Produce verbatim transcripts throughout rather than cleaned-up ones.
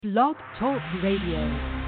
Blog Talk Radio.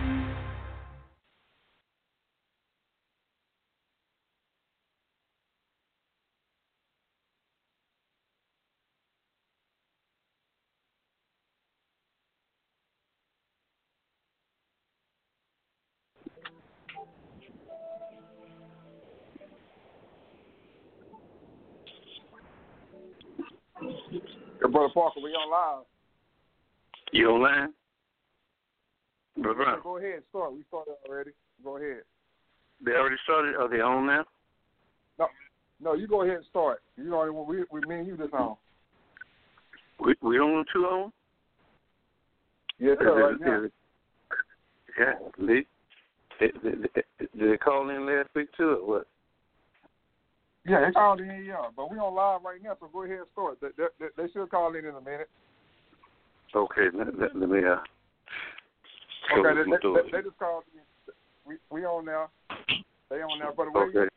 Hey, Brother Parker, we on live. You online? Brother Brown. Go ahead, start. We started already. Go ahead. They already started? Are they on now? No, no. You go ahead and start. You know, we, we me and you just on. We we on two on? Yes, sir. Right now. Yeah, Lee. Did, did, did they call in last week too, or what? Yeah, they called in, yeah. But we on live right now, so go ahead and start. They, they, they should call in in a minute. Okay, let, let, let me. Uh, okay, they, they, they just called in. We we on now. They on now, brother. Where okay. You?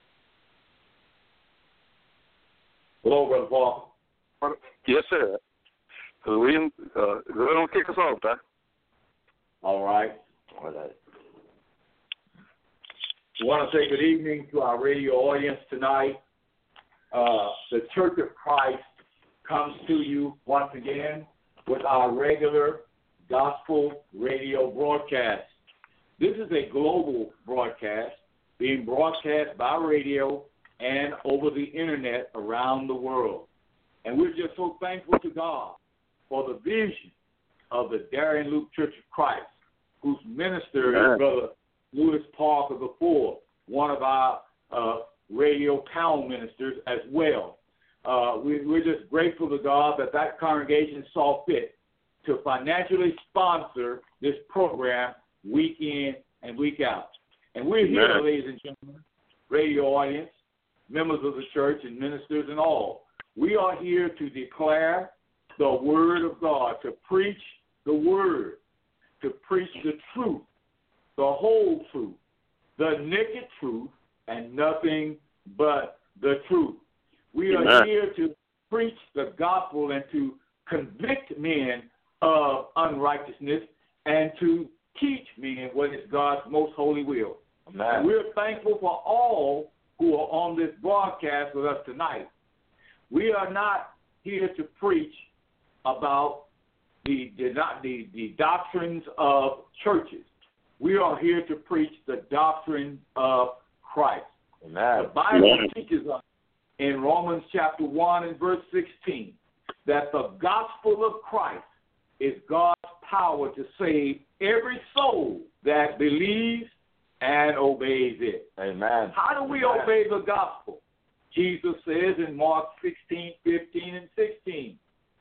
Hello, Brother Paul. Brother. Yes, sir. So we uh, go ahead and kick us off, Doc. All right. All right. We want to say good evening to our radio audience tonight. Uh, the Church of Christ comes to you once again with our regular gospel radio broadcast. This is a global broadcast being broadcast by radio and over the internet around the world. And we're just so thankful to God for the vision of the Darien Loop Church of Christ, whose minister is Brother Louis Parker the fourth, one of our uh, radio town ministers as well. Uh, we, we're just grateful to God that that congregation saw fit to financially sponsor this program week in and week out. And we're here, Amen. Ladies and gentlemen, radio audience, members of the church and ministers and all. We are here to declare the word of God, to preach the word, to preach the truth, the whole truth, the naked truth, and nothing but the truth. We are Amen. here to preach the gospel and to convict men of unrighteousness and to teach men what is God's most holy will. Amen. And we're thankful for all who are on this broadcast with us tonight. We are not here to preach about the, the, the, the doctrines of churches. We are here to preach the doctrine of Christ. Amen. The Bible Amen. teaches us in Romans chapter one and verse sixteen that the gospel of Christ is God's power to save every soul that believes and obeys it. Amen. How do we Amen. obey the gospel? Jesus says in Mark sixteen, fifteen, and sixteen,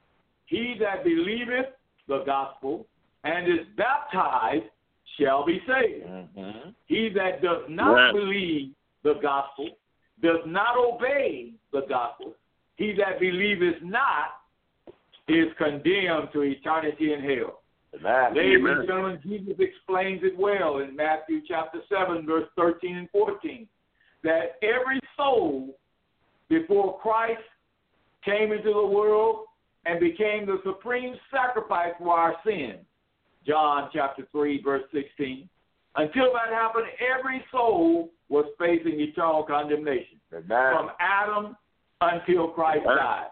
he that believeth the gospel and is baptized shall be saved. Mm-hmm. He that does not Amen. believe the gospel, does not obey the gospel, he that believeth not is condemned to eternity in hell. Amen. Ladies Amen. and gentlemen, Jesus explains it well in Matthew chapter seven, verse thirteen and fourteen, that every soul before Christ came into the world and became the supreme sacrifice for our sins, John chapter three, verse sixteen. Until that happened, every soul was facing eternal condemnation. Amen. From Adam until Christ Amen. died.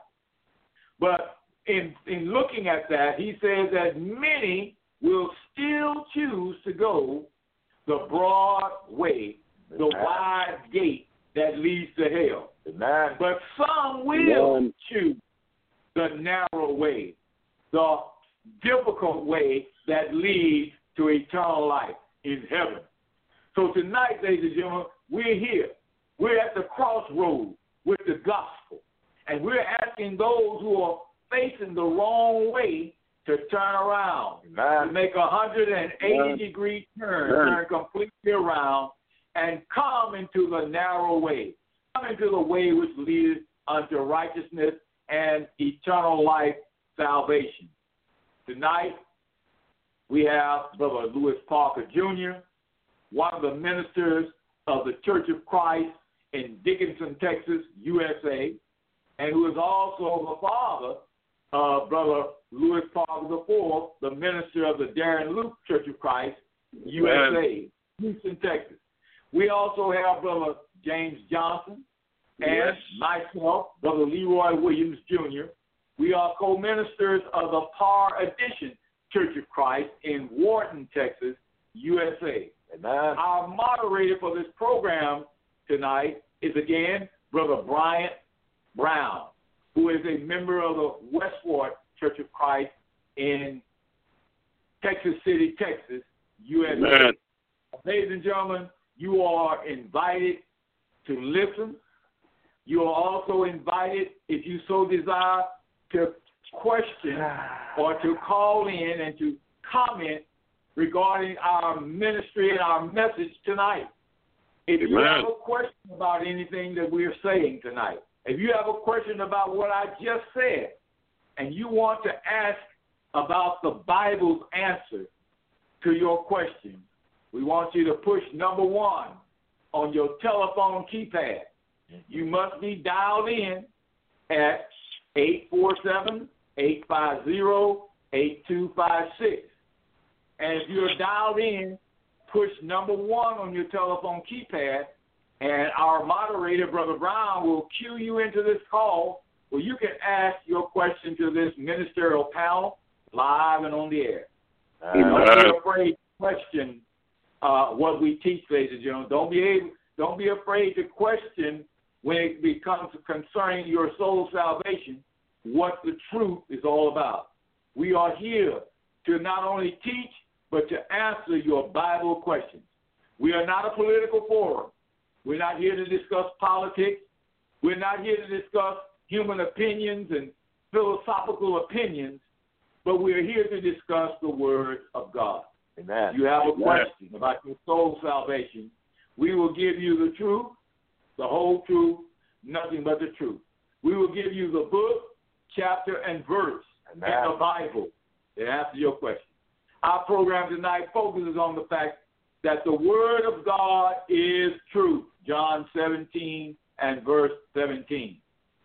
But in, in looking at that, he says that many will still choose to go the broad way, the Amen. wide gate that leads to hell. Amen. But some will Amen. choose the narrow way, the difficult way that leads to eternal life in heaven. So tonight, ladies and gentlemen, we're here. We're at the crossroads with the gospel. And we're asking those who are facing the wrong way to turn around, Amen. to make a one hundred eighty Amen. degree turn, Amen. turn completely around, and come into the narrow way, come into the way which leads unto righteousness and eternal life salvation. Tonight, we have Brother Louis Parker Junior, one of the ministers of the Church of Christ in Dickinson, Texas, U S A, and who is also the father uh, Brother Louis Parker the fourth, the minister of the Darren Luke Church of Christ, U S A, Houston, Texas. We also have Brother James Johnson and yes. myself, Brother Leroy Williams, Junior We are co-ministers of the Par Edition Church of Christ in Wharton, Texas, U S A. Amen. Our moderator for this program tonight is, again, Brother Bryant Brown, who is a member of the Westport Church of Christ in Texas City, Texas, U S A. Amen. Ladies and gentlemen, you are invited to listen. You are also invited, if you so desire, to question or to call in and to comment regarding our ministry and our message tonight. If you Amen. have a question about anything that we're saying tonight, if you have a question about what I just said, and you want to ask about the Bible's answer to your question, we want you to push number one on your telephone keypad. You must be dialed in at eight four seven, eight five zero, eight two five six. And if you're dialed in, push number one on your telephone keypad, and our moderator, Brother Brown, will cue you into this call where you can ask your question to this ministerial panel live and on the air. Uh, don't be afraid to question uh, what we teach, ladies and gentlemen. Don't be able, don't be afraid to question when it becomes concerning your soul salvation, what the truth is all about. We are here to not only teach, but to answer your Bible questions. We are not a political forum. We're not here to discuss politics. We're not here to discuss human opinions and philosophical opinions, but we're here to discuss the Word of God. Amen. You have a Amen. question about your soul salvation, we will give you the truth, the whole truth, nothing but the truth. We will give you the book, chapter, and verse Amen. in the Bible to answer your question. Our program tonight focuses on the fact that the Word of God is truth, John seventeen and verse seventeen.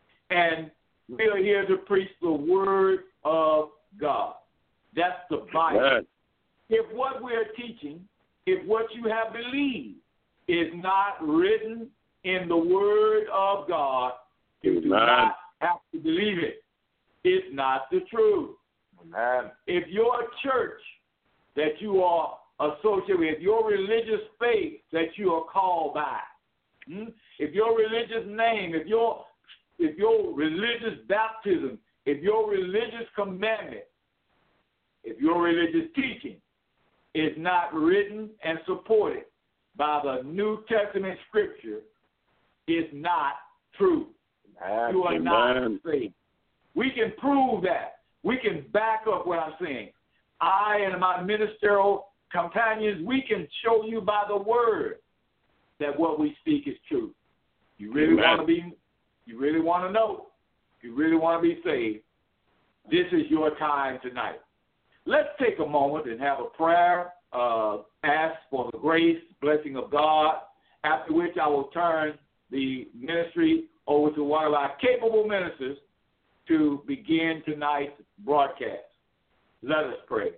And we are here to preach the Word of God. That's the Bible. Amen. If what we are teaching, if what you have believed is not written in the Word of God, you do not have to believe it. It's not the truth. Amen. If your church that you are associated with, your religious faith that you are called by, hmm? if your religious name, if your if your religious baptism, if your religious commandment, if your religious teaching is not written and supported by the New Testament Scripture, is not true. Amen. You are Amen. not saved. We can prove that. We can back up what I'm saying. I and my ministerial companions, we can show you by the Word that what we speak is true. You really Amen. want to be, you really want to know, you really want to be saved, this is your time tonight. Let's take a moment and have a prayer, uh, ask for the grace, blessing of God, after which I will turn the ministry over to one of our capable ministers to begin tonight's broadcast. Let us pray.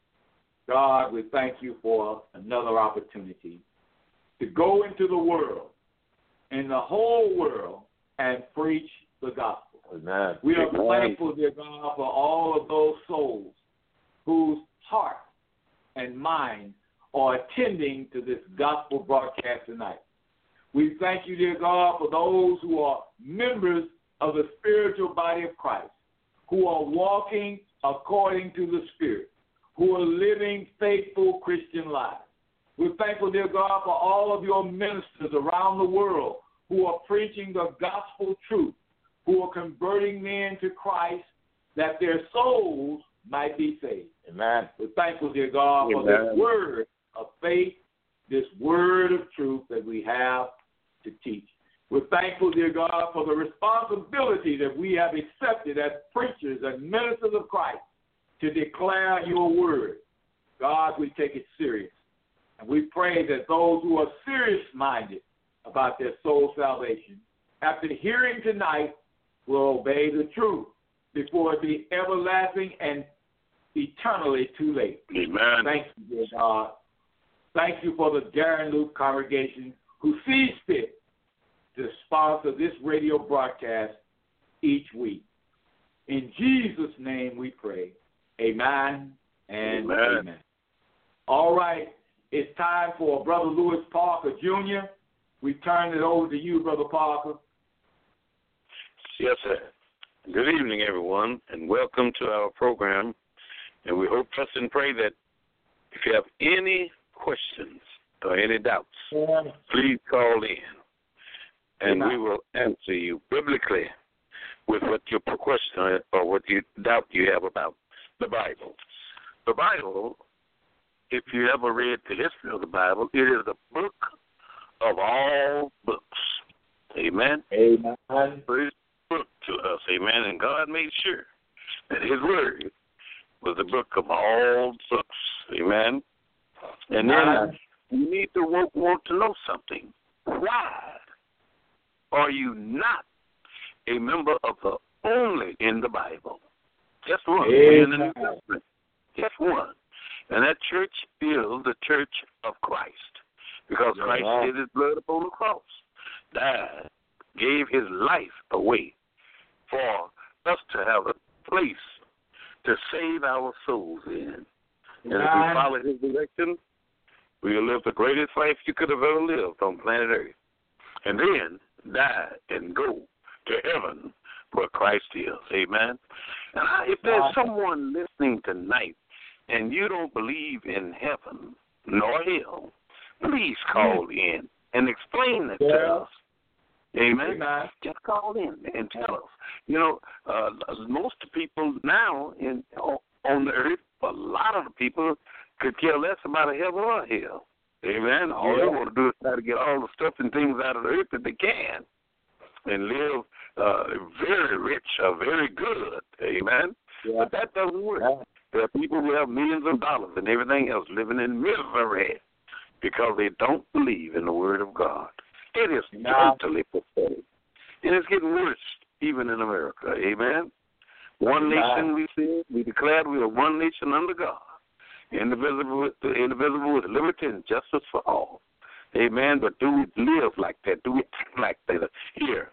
God, we thank you for another opportunity to go into the world, in the whole world, and preach the gospel. Amen. We are Amen. thankful, dear God, for all of those souls whose heart and mind are attending to this gospel broadcast tonight. We thank you, dear God, for those who are members of the spiritual body of Christ, who are walking according to the Spirit, who are living faithful Christian lives. We're thankful, dear God, for all of your ministers around the world who are preaching the gospel truth, who are converting men to Christ that their souls might be saved. Amen. We're thankful, dear God, for Amen. this word of faith, this word of truth that we have to teach. We're thankful, dear God, for the responsibility that we have accepted as preachers and ministers of Christ to declare your word. God, we take it serious. And we pray that those who are serious-minded about their soul salvation, after hearing tonight, will obey the truth before it be everlasting and eternally too late. Amen. Thank you, dear God. Thank you for the Darren Luke congregation who sees fit to sponsor this radio broadcast each week. In Jesus' name we pray. Amen and amen. amen. All right. It's time for Brother Lewis Parker, Junior We turn it over to you, Brother Parker. Yes, sir. Good evening, everyone, and welcome to our program. And we hope, trust, and pray that if you have any questions or any doubts, yeah. please call in, and yeah. we will answer you biblically with what your question or what you doubt you have about the Bible. The Bible, if you ever read the history of the Bible, it is the book of all books. Amen? Amen. First book to us. Amen. And God made sure that his word was the book of all books. Amen. And then you need to want, want to know something. Why are you not a member of the only in the Bible? Just one. In the New Testament. Just one. And that church is the Church of Christ. Because Christ shed his blood upon the cross, died, gave his life away for us to have a place to save our souls in. And if we follow his direction, we will live the greatest life you could have ever lived on planet Earth. And then die and go to heaven where Christ is. Amen? And if there's someone listening tonight and you don't believe in heaven nor hell, please call in and explain it to us. Amen? Amen. Just call in and tell us. You know, uh, most people now in on the earth, a lot of the people could care less about a heaven or a hell. Amen? All yeah. they want to do is try to get all the stuff and things out of the earth that they can and live uh, very rich or very good. Amen? Yeah. But that doesn't work. Yeah. There are people who have millions of dollars and everything else living in misery because they don't believe in the Word of God. It is no. totally pathetic. And it's getting worse even in America. Amen? One no. nation, we said, we declared we are one nation under God, indivisible with, indivisible with liberty and justice for all. Amen? But do we live like that? Do we act like that here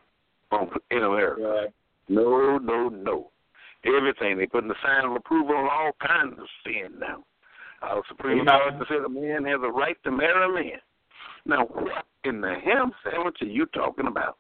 in America? Right. No, no, no. Everything. They putting the sign of approval on all kinds of sin now. Our Supreme Court said a man has a right to marry a man. Now, what in the ham sandwich are you talking about?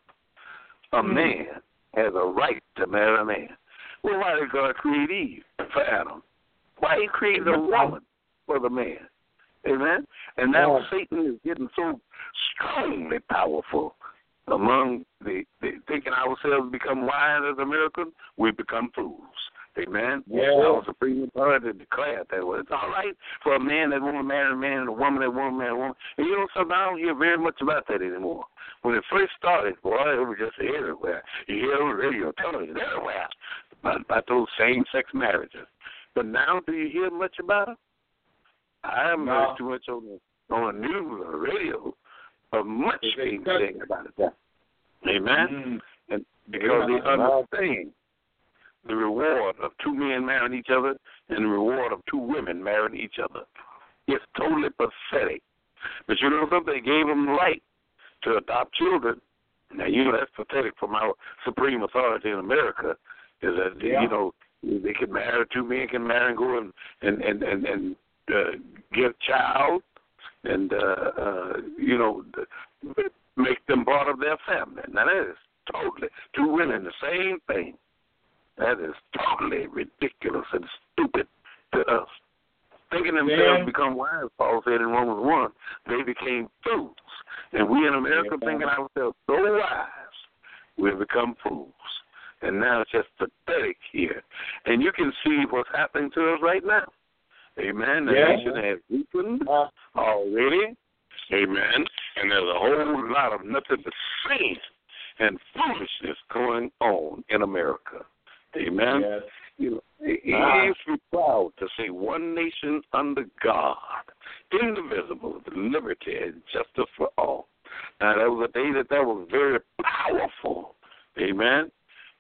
A mm-hmm. man has a right to marry a man. Well, why did God create Eve for Adam? Why he created a woman for the man? Amen? And now yeah. Satan is getting so strongly powerful among the, the thinking ourselves become wise as Americans, we become fools. Amen? Yeah. Our Supreme Authority declared that well, it's all right for a man that want to marry a man and a woman that want to marry a woman. And you know something, I don't hear very much about that anymore. When it first started, boy, it was just everywhere. You hear on the radio, television, everywhere about, about those same-sex marriages. But now, do you hear much about it? I haven't no. heard too much on the, on the news or the radio of much being said about it. Amen? Mm-hmm. And because yeah. they understand the reward of two men marrying each other and the reward of two women marrying each other. It's totally pathetic. But you know something? They gave them the right to adopt children. Now, you know, that's pathetic from our Supreme Authority in America, is that, yeah. you know, they can marry, two men can marry and go and, and, and, and, and uh, get a child and, uh, uh, you know, make them part of their family. Now, that is totally, two women, the same thing. That is totally ridiculous and stupid to us. Thinking themselves yeah. become wise, Paul said in Romans one, they became fools. And we in America yeah. thinking ourselves so wise, we've become fools. And now it's just pathetic here. And you can see what's happening to us right now. Amen. The yeah. nation has weakened already. Amen. And there's a whole lot of nothing but sin and foolishness going on in America. Amen. Yes. You know, ah. if you're proud to say one nation under God, indivisible, with liberty and justice for all. Now, that was a day that that was very powerful. Amen.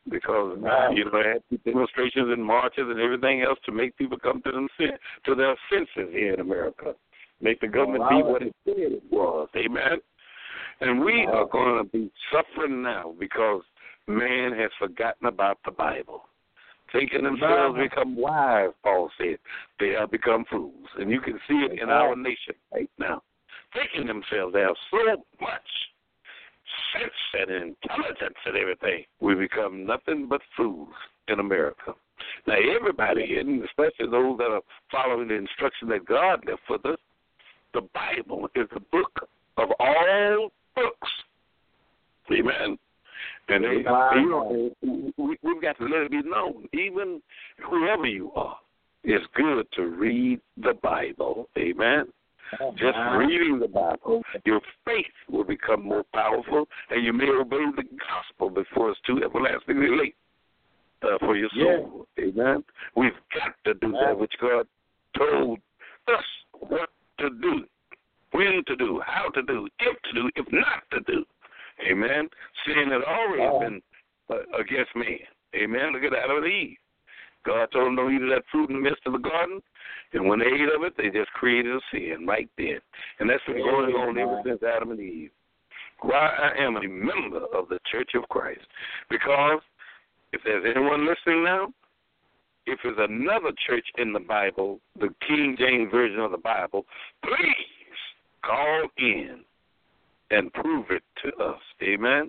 because, Wow. you know, they had demonstrations and marches and everything else to make people come to them to their senses here in America, make the government be what it said it was. Amen. And we are going to be suffering now because man has forgotten about the Bible. Thinking themselves become wise, Paul said. They have become fools. And you can see it in our nation right now. Thinking themselves they have so much sense and intelligence and everything. We become nothing but fools in America. Now, everybody, and especially those that are following the instruction that God left for us, the Bible is the book of all books. Amen. And they, you know, we, we've got to let it be known, even whoever you are, it's good to read the Bible. Amen. Just reading the Bible, your faith will become more powerful, and you may obey the gospel before it's too everlastingly late uh, for your soul. Yeah. Amen. We've got to do that which God told us what to do, when to do, how to do, if to do, if not to do. Amen. Sin had already oh. been uh, against man. Amen. Look at Adam and Eve. God told them don't eat of that fruit in the midst of the garden. And when they ate of it, they just created a sin right there. And that's been going on ever since Adam and Eve. Why I am a member of the Church of Christ. Because if there's anyone listening now, if there's another church in the Bible, the King James Version of the Bible, please call in and prove it to us. Amen?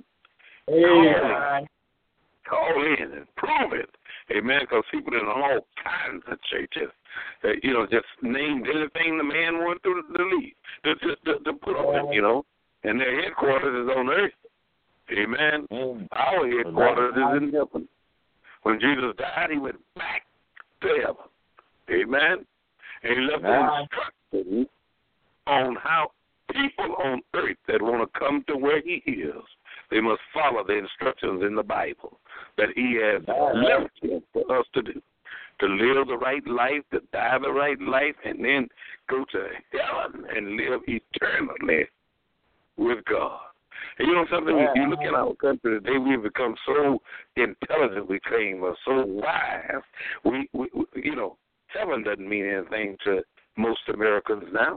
Amen. Call in and prove it. Amen. Because people in all kinds of churches, uh, you know, just named anything the man wanted to, to leave, to, to, to put on it, you know. And their headquarters is on earth. Amen. Mm. Our headquarters is in heaven. When Jesus died, he went back to heaven. Amen. And he left instructions on how people on earth that want to come to where he is, they must follow the instructions in the Bible that he has left here for us to do, to live the right life, to die the right life, and then go to heaven and live eternally with God. And you know something? When you look at our country today, we've become so intelligent, we claim, or so wise. We, we, you know, heaven doesn't mean anything to most Americans now.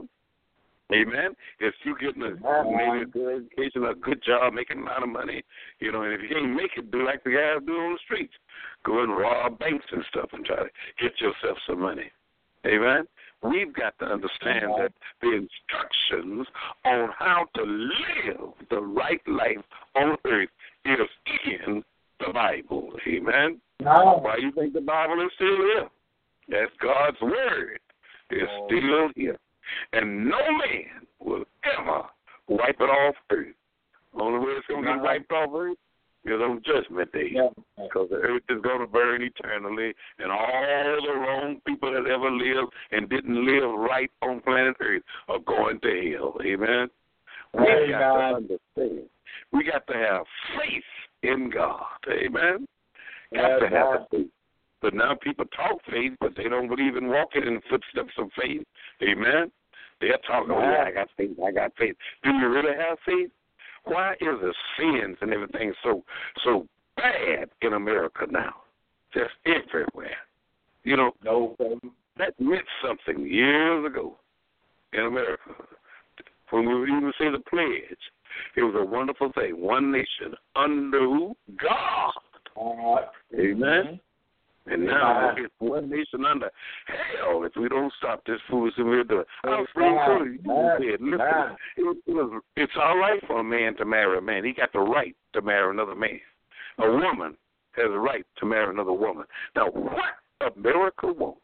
Amen. If you getting a maybe a good education, a good job, making a lot of money, you know, and if you can't make it, do like the guys do on the streets, go and rob banks and stuff and try to get yourself some money. Amen. We've got to understand that the instructions on how to live the right life on earth is in the Bible. Amen. No. Why do you think the Bible is still here? That's God's word. It's oh. still here. And no man will ever wipe it off earth. The only way it's going to get wiped off earth is on Judgment Day. Because the earth is going to burn eternally, and all the wrong people that ever lived and didn't live right on planet Earth are going to hell. Amen? We Amen. got to understand. We got to have faith in God. Amen? Got to have faith. But now people talk faith, but they don't believe in walking in the footsteps of faith. Amen? They're talking, oh, yeah, I got faith, I got faith. Do you really have faith? Why is the sins and everything so so bad in America now? Just everywhere. You know, no, that meant something years ago in America. When we would even say the pledge, it was a wonderful thing. One nation under who? God. Uh, Amen. And now it's one nation under hell if we don't stop this foolishness we're doing. I was pretty cool. You said, listen, it, it was, it's all right for a man to marry a man. He got the right to marry another man. A woman has a right to marry another woman. Now, what America wants,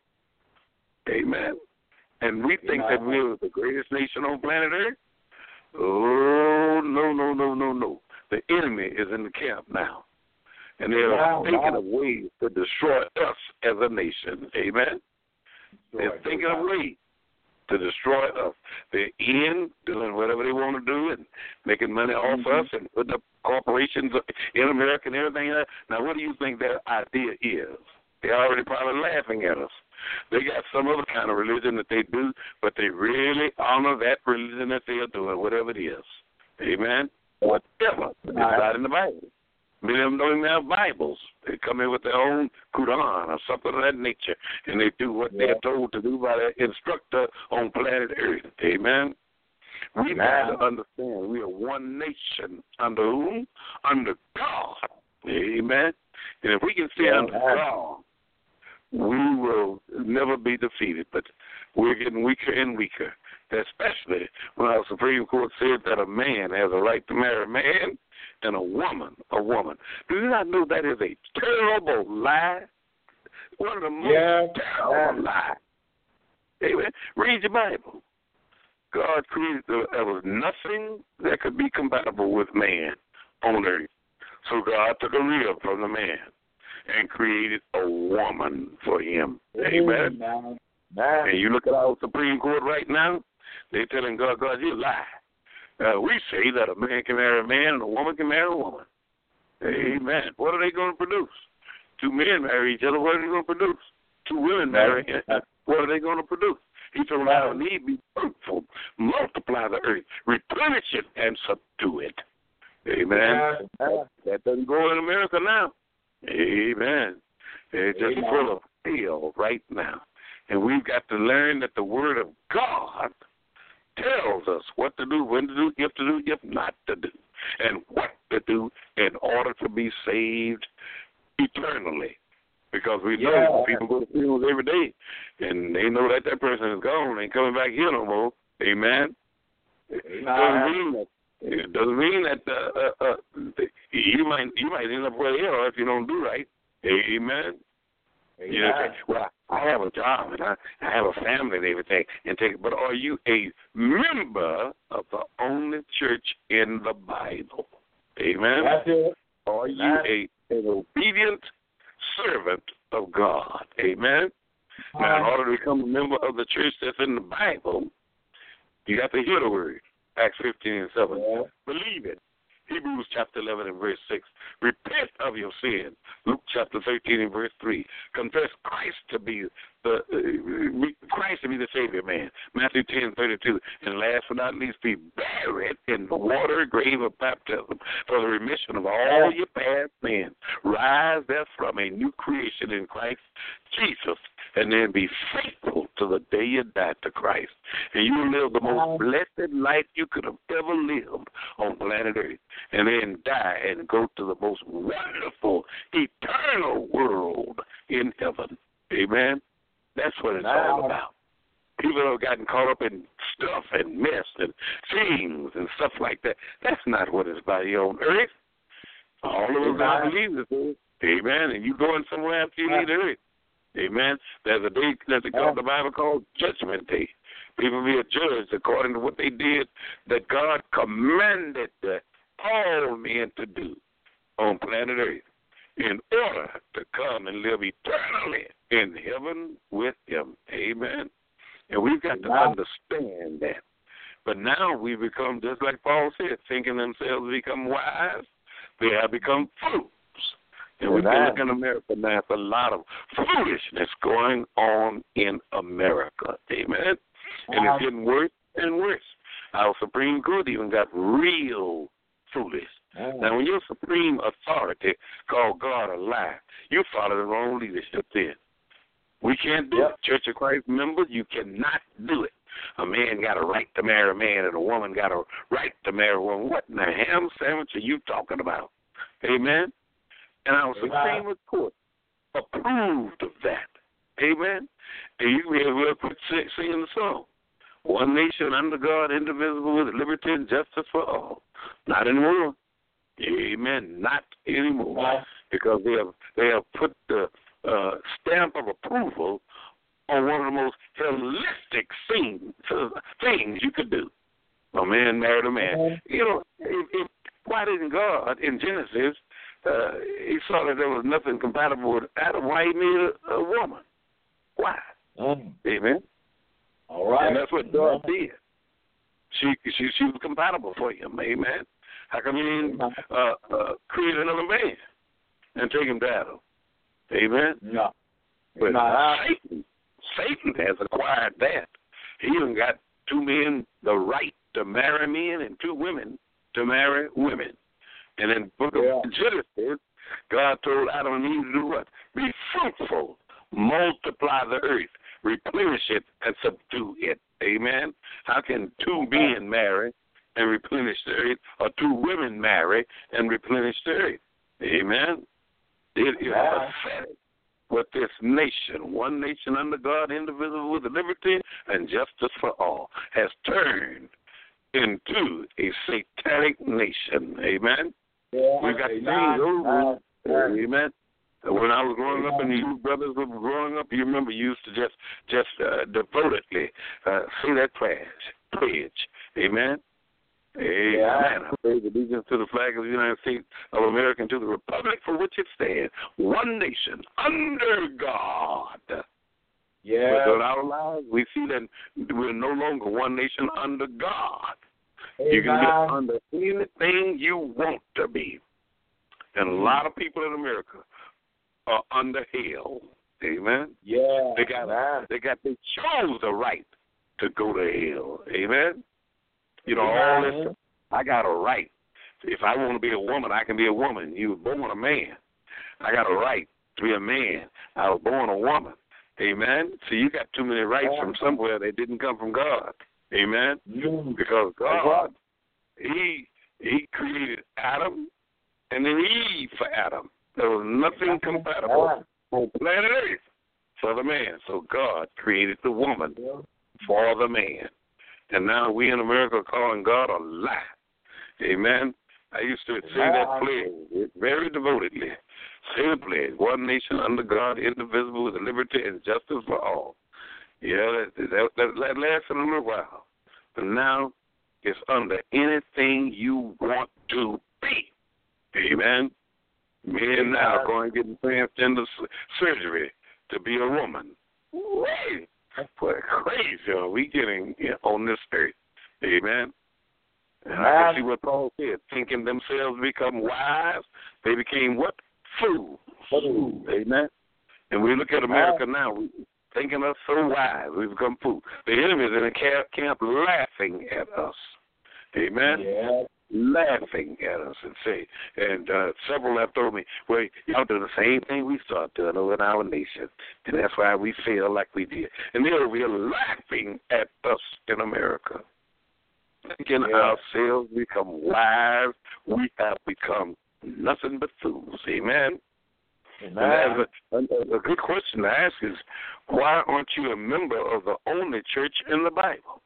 amen, and we think that we're the greatest nation on planet Earth? Oh, no, no, no, no, no. The enemy is in the camp now. And they're wow, thinking wow. of ways to destroy us as a nation. Amen? Destroy they're thinking wow. of ways to destroy us. They're in doing whatever they want to do and making money off mm-hmm. us and putting up corporations in America and everything else. Now, what do you think their idea is? They're already probably laughing at us. They got some other kind of religion that they do, but they really honor that religion that they are doing, whatever it is. Amen? Whatever. It's not in the Bible. Many of them don't even have Bibles. They come in with their own Quran or something of that nature, and they do what yeah. they're told to do by their instructor on planet Earth. Amen. We have to understand we are one nation under whom? Under God. Amen. And if we can stay yeah. under God, we will never be defeated. But we're getting weaker and weaker, especially when our Supreme Court said that a man has a right to marry a man and a woman a woman. Do you not know that is a terrible lie? One of the most yeah. terrible lies. Amen. Read your Bible. God created, the, there was nothing that could be compatible with man on earth. So God took a rib from the man and created a woman for him. Amen. Amen. And you look at our Supreme Court right now, they're telling God, God, you lie. Uh, we say that a man can marry a man and a woman can marry a woman. Amen. What are they going to produce? Two men marry each other. What are they going to produce? Two women marry. What are they going to produce? He said, "Allow me be fruitful, multiply the earth, replenish it, and subdue it." Amen. Yeah. That doesn't go in America now. Amen. It's just Amen. Full of hell right now. And we've got to learn that the Word of God tells us what to do, when to do, if to do, if not to do, and what to do in order to be saved eternally. Because we know yeah. people go to funerals every day, and they know that that person is gone, ain't coming back here no more. Amen. It doesn't mean that. It doesn't mean that uh, uh, uh, you might you might end up with hell if you don't do right. Amen. Amen. You know, say, well, I have a job and I, I have a family and everything, and take. But are you a member of the only church in the Bible? Amen. That's it. Are you a an obedient servant of God? Amen. Uh, now, in order to become a member of the church that's in the Bible, you have to hear the word. Acts fifteen and seven. Yeah. Believe it. Hebrews chapter eleven and verse six. Repent of your sins. Luke chapter thirteen and verse three. Confess Christ to be the uh, Christ to be the Savior, man. Matthew ten thirty-two. And last but not least, be buried in the water grave of baptism for the remission of all your past sins. Rise therefrom a new creation in Christ Jesus, and then be faithful to the day you die to Christ. And you will live the most blessed life you could have ever lived on planet Earth, and then die and go to the most wonderful, eternal world in heaven. Amen? That's what it's all about. People have gotten caught up in stuff and mess and things and stuff like that. That's not what it's about here on earth. All of us are believers. Amen? And you going somewhere after you leave the earth. Amen. There's a day that they call the Bible called Judgment Day. People be judged according to what they did that God commanded all men to do on planet Earth in order to come and live eternally in heaven with Him. Amen. And we've got to understand that. But now we become, just like Paul said, thinking themselves become wise. They have become fools. And we can look in America now, there's a lot of foolishness going on in America. Amen? And it's getting worse and worse. Our Supreme Court even got real foolish. Now, when your supreme authority called God a lie, you follow the wrong leadership then. We can't do yep. it. Church of Christ members, you cannot do it. A man got a right to marry a man and a woman got a right to marry a woman. What in the ham sandwich are you talking about? Amen? And our Supreme Court approved of that. Amen? And you may as well put singing the song. One nation under God, indivisible, with liberty and justice for all. Not anymore. Amen. Not anymore. Because they have they have put the uh, stamp of approval on one of the most holistic things, uh, things you could do. A man married a man. Mm-hmm. You know, if, if, why didn't God in Genesis, uh, he saw that there was nothing compatible with Adam, why he made a, a woman? Why? Mm-hmm. Amen. All right. And that's what God did. She she she was compatible for him. Amen. How come he didn't uh, uh, create another man and take him to Adam? Amen. No. But no. Satan, Satan has acquired that. He even got two men the right to marry men and two women to marry women. And in the book Yeah. of Genesis, God told Adam and Eve to do what? Be fruitful, multiply the earth, replenish it, and subdue it. Amen? How can two men marry and replenish the earth, or two women marry and replenish the earth? Amen? It is pathetic what this nation, one nation under God, indivisible with liberty and justice for all, has turned into a satanic nation. Amen? Yeah. We've got Amen. things over. Amen. Amen. When I was growing up and you brothers were growing up, you remember you used to just just uh, devotedly uh, say that pledge. Pledge. Amen. Amen. Yeah. I pledge allegiance to the flag of the United States of America and to the republic for which it stands, one nation under God. Yeah. But in our lives, we see that we're no longer one nation under God. Amen. You can get under anything you want to be. And a lot of people in America are under hell. Amen. Yeah. They got Amen. they got they chose the right to go to hell. Amen. You know, all Amen. this I got a right. If I want to be a woman, I can be a woman. You were born a man. I got a right to be a man. I was born a woman. Amen. So you got too many rights from somewhere that didn't come from God. Amen. Mm. Because God, He He created Adam and then Eve for Adam. There was nothing compatible on planet Earth for the man. So God created the woman for the man. And now we in America are calling God a lie. Amen. I used to say that pledge very devotedly. Say the pledge. One nation under God, indivisible with liberty and justice for all. Yeah, that, that, that, that lasted a little while. But now it's under anything you want to be. Amen. Men now are going to get transgender surgery to be a woman. Wait, what crazy are we getting on this earth? Amen. And I can see what Paul said. Thinking themselves become wise, they became what? Fools. Fools. Amen. And we look at America now, we thinking us so wise, we become fools. The enemy is in the camp, camp laughing at us. Amen. Yeah. Laughing at us and say, and uh, several have told me, well, y'all do the same thing we start doing over in our nation, and that's why we feel like we did. And they're over here laughing at us in America. Thinking yeah. ourselves become wise, we have become nothing but fools. Amen. Amen. And a, a good question to ask is, why aren't you a member of the only church in the Bible?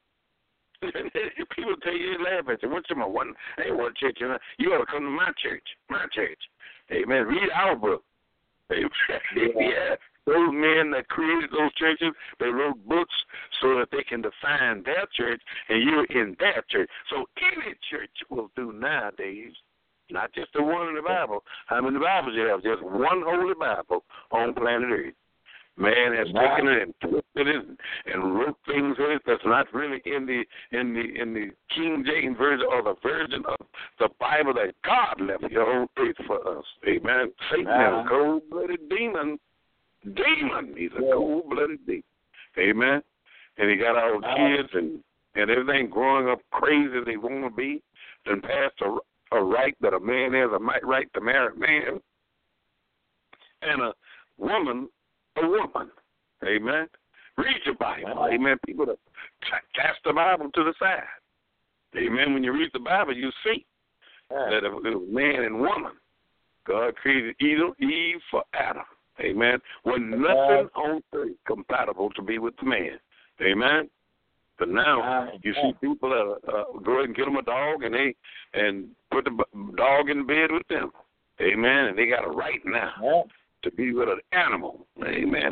People tell you, they laugh at you. What's my one? Hey, one church, you know, you ought to come to my church, my church. Amen. Read our book. Amen. Yeah. Those men that created those churches, they wrote books so that they can define their church, and you're in their church. So any church will do nowadays, not just the one in the Bible. How many Bibles you have? Just one Holy Bible on planet Earth. Man has wow. taken it and twisted it and wrote things in it that's not really in the in the in the King James version or the version of the Bible that God left your whole earth for us. Amen. Satan wow. is a cold-blooded demon. Demon. He's a yeah. cold-blooded demon. Amen. And he got all the kids and, and everything growing up crazy they want to be, then passed a, a right that a man has a right to marry a man, and a woman a woman. Amen. Read your Bible. Amen. People that cast the Bible to the side. Amen. When you read the Bible, you see that it was man and woman. God created Eve for Adam. Amen. When nothing on earth compatible to be with the man. Amen. But now you see people that uh, go ahead and get them a dog and they and put the dog in bed with them. Amen. And they got a right now to be with an animal. Amen.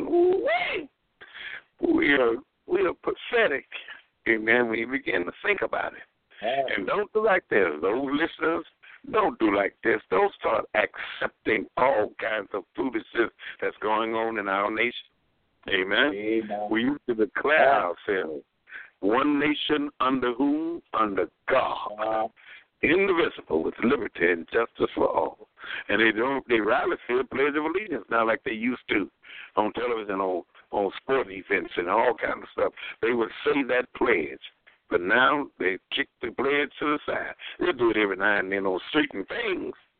We are we are pathetic. Amen. When you begin to think about it. And don't do like this. Those listeners, don't do like this. Don't start accepting all kinds of foolishness that's going on in our nation. Amen. Amen. We used to declare ourselves one nation under whom? Under God. Indivisible with liberty and justice for all. And they don't they rarely say the Pledge of Allegiance now like they used to on television, on, on sporting events and all kinds of stuff. They would say that pledge. But now they kick the pledge to the side. They do it every now and then on certain things.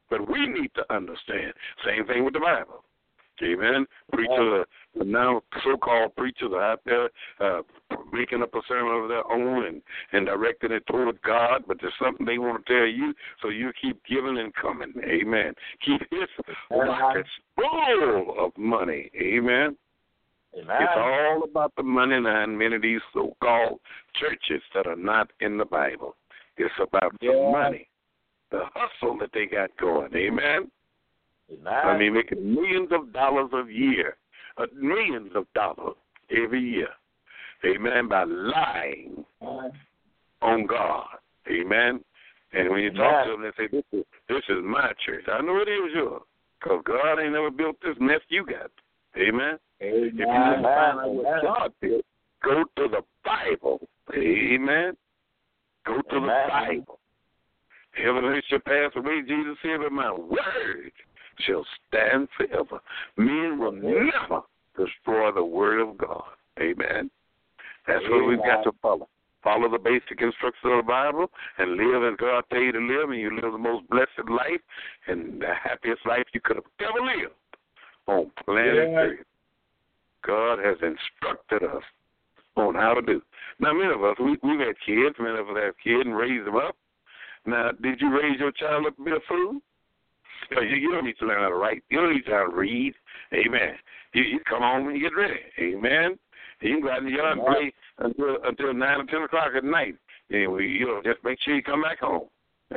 But we need to understand. Same thing with the Bible. Amen. Preachers are now so-called preachers are out there uh, making up a sermon of their own and, and directing it toward God, but there's something they want to tell you, so you keep giving and coming. Amen. Keep his pockets full of money. Amen. Amen. It's all about the money now in many of these so-called churches that are not in the Bible. It's about yeah. the money, the hustle that they got going. Amen. Amen. I mean, making millions of dollars a year, uh, millions of dollars every year. Amen. By lying Amen. on God. Amen. And when you Amen. talk to them, they say, this is, this is my church. I know it is yours, because God ain't never built this mess you got. Amen. Amen. If you want to find out what God built, go to the Bible. Amen. Go to Amen. the Bible. Heaven and earth shall pass away, Jesus said, but my word shall stand forever. Men will never destroy the word of God. Amen. That's Amen. what we've got to follow. Follow the basic instructions of the Bible and live as God tell you to live, and you live the most blessed life and the happiest life you could have ever lived on planet Yeah. Earth. God has instructed us on how to do. Now, many of us, we, we've had kids. Many of us have kids and raised them up. Now, did you raise your child up to be a fool? You, you don't need to learn how to write. You don't need to learn how to read. Amen. You, you come home and you get ready. Amen. You can go out in the yard and play until until nine or ten o'clock at night. Anyway, you know, just make sure you come back home.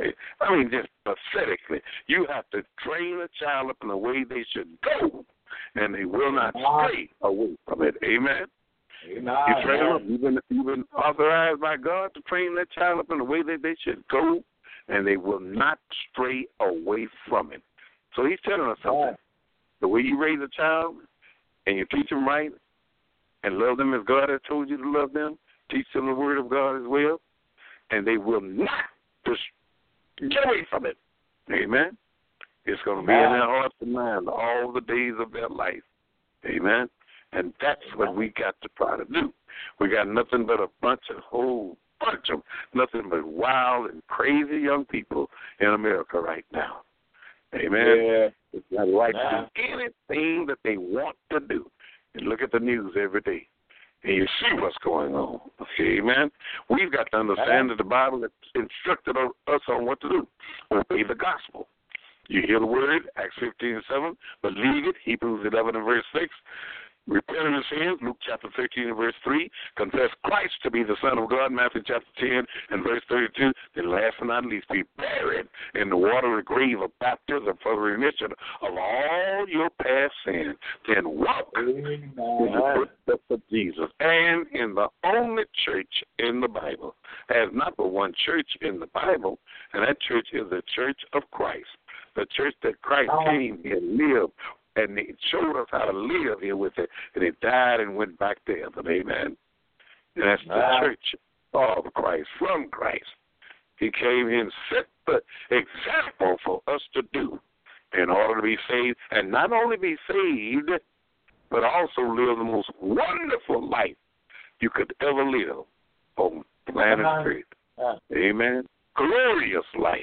I mean, just pathetically, you have to train a child up in the way they should go, and they will not stray away from it. Amen. Amen. You train them up. You've been, you've been authorized by God to train that child up in the way that they should go, and they will not stray away from it. So he's telling us something. The way you raise a child and you teach them right and love them as God has told you to love them, teach them the word of God as well, and they will not just get away from it. Amen. It's going to be in their hearts and minds all the days of their life. Amen. And that's what we got to try to do. We got nothing but a bunch of whole bunch of nothing but wild and crazy young people in America right now. Amen. Yeah. It's got a right to do anything that they want to do. And look at the news every day, and you see what's going on. Amen. We've got to understand that the Bible has instructed us on what to do. Obey the gospel. You hear the word, Acts fifteen and seven, believe it, Hebrews eleven and verse six. Repent of your sins, Luke chapter thirteen and verse three. Confess Christ to be the Son of God, Matthew chapter ten and verse thirty-two. Then last but not least, be buried in the watery grave of baptism for the remission of all your past sins. Then walk in the footsteps of Jesus and in the only church in the Bible. There's not but one church in the Bible, and that church is the church of Christ, the church that Christ came and lived. And he showed us how to live here with it. And he died and went back to heaven. Amen. And that's the wow. church of Christ, from Christ. He came and set the example for us to do in order to be saved. And not only be saved, but also live the most wonderful life you could ever live on planet Earth. Amen. Glorious life.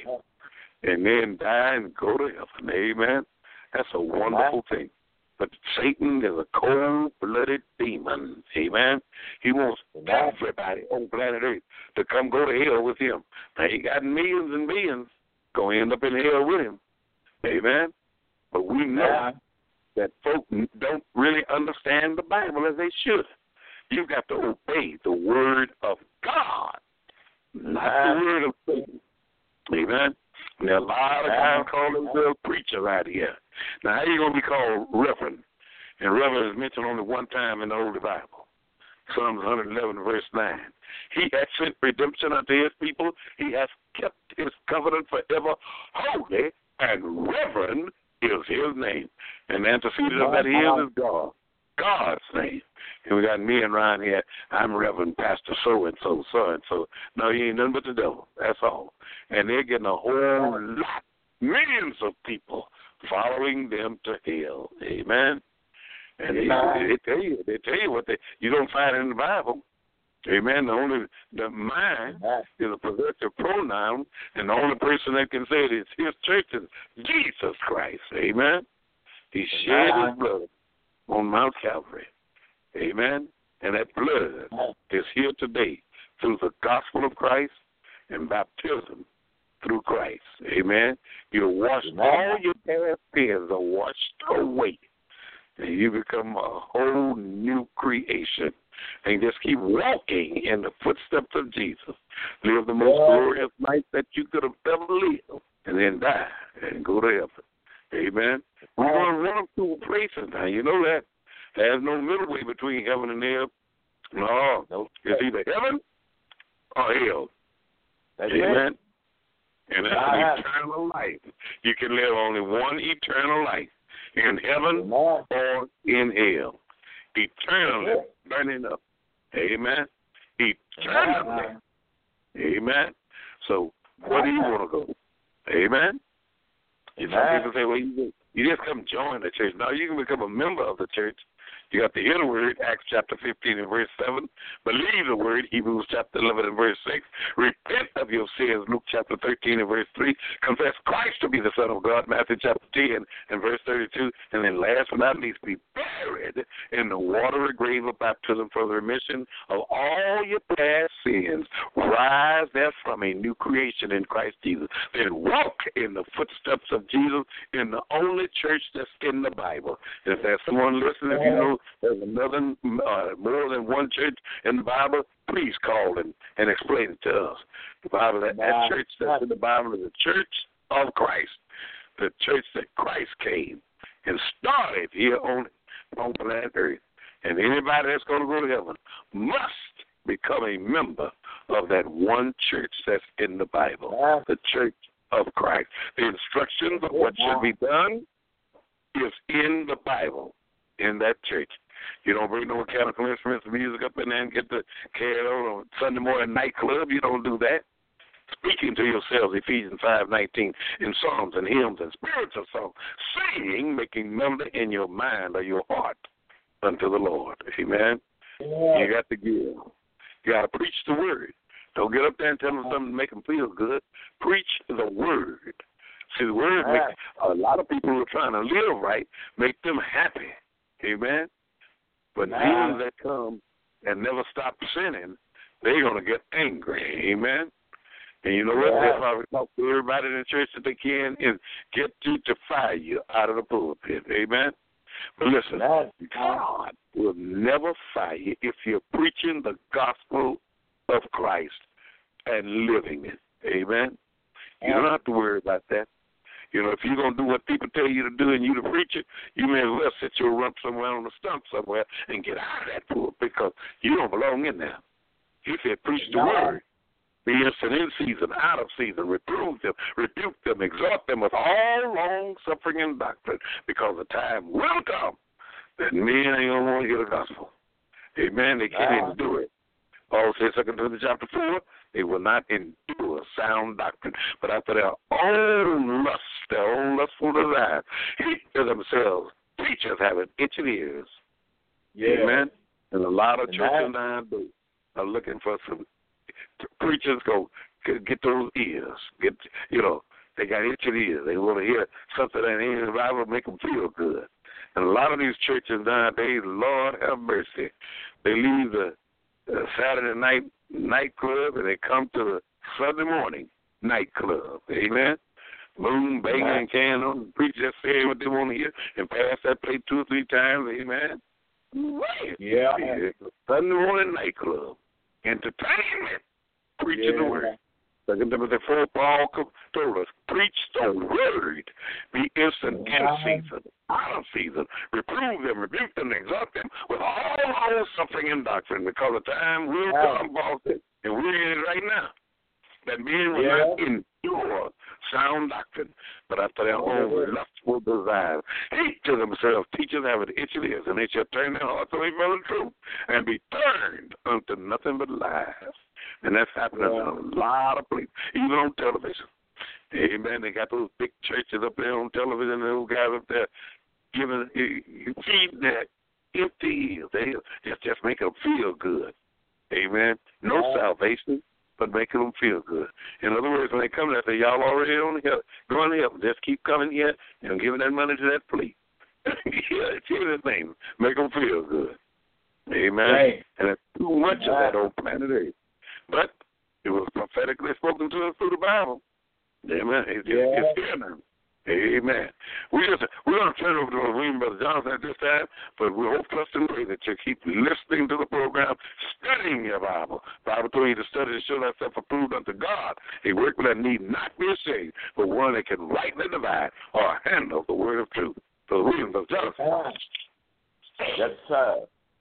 And then die and go to heaven. Amen. That's a wonderful thing. But Satan is a cold-blooded demon. Amen. He wants everybody on planet Earth to come go to hell with him. Now, he got millions and millions going to end up in hell with him. Amen. But we know that folk don't really understand the Bible as they should. You've got to obey the word of God, not the word of Satan. Amen. And there are a lot of guys call themselves preachers out here. Now, how are you going to be called reverend? And reverend is mentioned only one time in the Holy Bible. Psalms one eleven, verse nine. He has sent redemption unto his people. He has kept his covenant forever. Holy and reverend is his name. And the antecedent of that is, is God. God's name. And we got men around here, I'm Reverend Pastor so-and-so, so-and-so. No, you ain't nothing but the devil. That's all. And they're getting a whole lot, millions of people following them to hell. Amen. And they, they tell you, they tell you what they, you don't find it in the Bible. Amen. The only the mine is a possessive pronoun, and the only person that can say it is his church is Jesus Christ. Amen. He shed his blood on Mount Calvary. Amen. And that blood is here today through the gospel of Christ and baptism through Christ. Amen. You're washed, all your past sins are washed away. And you become a whole new creation. And just keep walking in the footsteps of Jesus. Live the most glorious life that you could have ever lived. And then die and go to heaven. Amen. We're going to run through places now. You know that. There's no middle way between heaven and hell. No. no. It's either heaven or hell. That's Amen. It. And that's an eternal life. You can live only one eternal life. In heaven or in hell. Eternally burning up. Amen. Eternally. Amen. So where do you want to go? Amen. And some people say, well, you, you just come join the church. No, you can become a member of the church. You got to hear the word, Acts chapter fifteen and verse seven. Believe the word, Hebrews chapter eleven and verse six. Repent of your sins, Luke chapter thirteen and verse three. Confess Christ to be the Son of God, Matthew chapter ten and verse thirty-two. And then last but not least, be buried in the watery grave of baptism for the remission of all your past sins. Rise therefrom a new creation in Christ Jesus. Then walk in the footsteps of Jesus in the only church that's in the Bible. If there's someone listening, if you know there's another, uh, more than one church in the Bible, please call and, and explain it to us. The Bible, that, that church that's in the Bible is the church of Christ, the church that Christ came and started here on, on planet Earth. And anybody that's going to go to heaven must become a member of that one church that's in the Bible, the church of Christ. The instructions of what should be done is in the Bible. In that church. You don't bring no mechanical instruments, music up in there and get the carol on Sunday morning nightclub. You don't do that. Speaking to yourselves, Ephesians five nineteen, in psalms and hymns and spiritual songs, singing, making melody in your mind or your heart unto the Lord. Amen. Yeah. You got to give. You got to preach the word. Don't get up there and tell them something to make them feel good. Preach the word. See, the word right. makes a lot of people who are trying to live right, make them happy. Amen. But nah. demons that come and never stop sinning, they're going to get angry. Amen. And you know what? Yeah. They'll probably talk to everybody in the church that they can and get you to fire you out of the pulpit. Amen. But listen, nah. God will never fire you if you're preaching the gospel of Christ and living it. Amen. You don't have to worry about that. You know, if you're going to do what people tell you to do and you the preacher, you may as well sit your rump somewhere on the stump somewhere and get out of that pulpit because you don't belong in there. He said, preach the word. Be instant in season, out of season, reprove them, rebuke them, exhort them with all long suffering and doctrine, because the time will come that men ain't going to want to hear the gospel. Amen. They can't endure it. Paul says, Second Timothy chapter four, they will not endure sound doctrine, but after their own lust, their own lustful desire, heap to themselves preachers having itching ears. Yeah. Amen. And a lot of churches nowadays are looking for some preachers go get those ears. Get you know, they got itching ears. They want to hear something that ain't in the Bible make them feel good. And a lot of these churches nowadays, Lord have mercy, they leave the Uh, Saturday night nightclub and they come to the Sunday morning nightclub. Amen. Boom, banging and can on. The preacher just saying what they want to hear and pass that plate two or three times. Amen. Right. Yeah. Sunday morning nightclub. Entertainment. Preaching yeah. the word. Second Timothy four, Paul told us, preach the word. Be instant in season, out of season. Reprove them, rebuke them, exhort them with all long suffering and doctrine, because the time will come, Paul said, and we're in it right now, that men will yeah. not endure sound doctrine, but after their own lustful desires, hate to themselves, teachers have an itching ears, and they shall turn their hearts away from the truth and be turned unto nothing but lies. And that's happening yeah. in a lot of places, even on television. Amen. They got those big churches up there on television, and those guys up there giving, you feed that empty ears. They just, just make them feel good. Amen. No yeah. salvation, but making them feel good. In other words, when they come there, say, y'all already on the hill, going to heaven. Just keep coming here and giving that money to that flea. Yeah, give that thing. Make them feel good. Amen. Right. And there's too much of that on planet Earth. But it was prophetically spoken to us through the Bible. Amen. It's, yeah. it's here now. Amen. We just, we're going to turn over to William Brother Johnson at this time, but we hope, trust, and pray that you keep listening to the program, studying your Bible. The Bible told you to study to show thyself approved unto God, a workman that need not be ashamed, but one that can rightly divide or handle the word of truth. So William Brother Johnson. Yes, sir.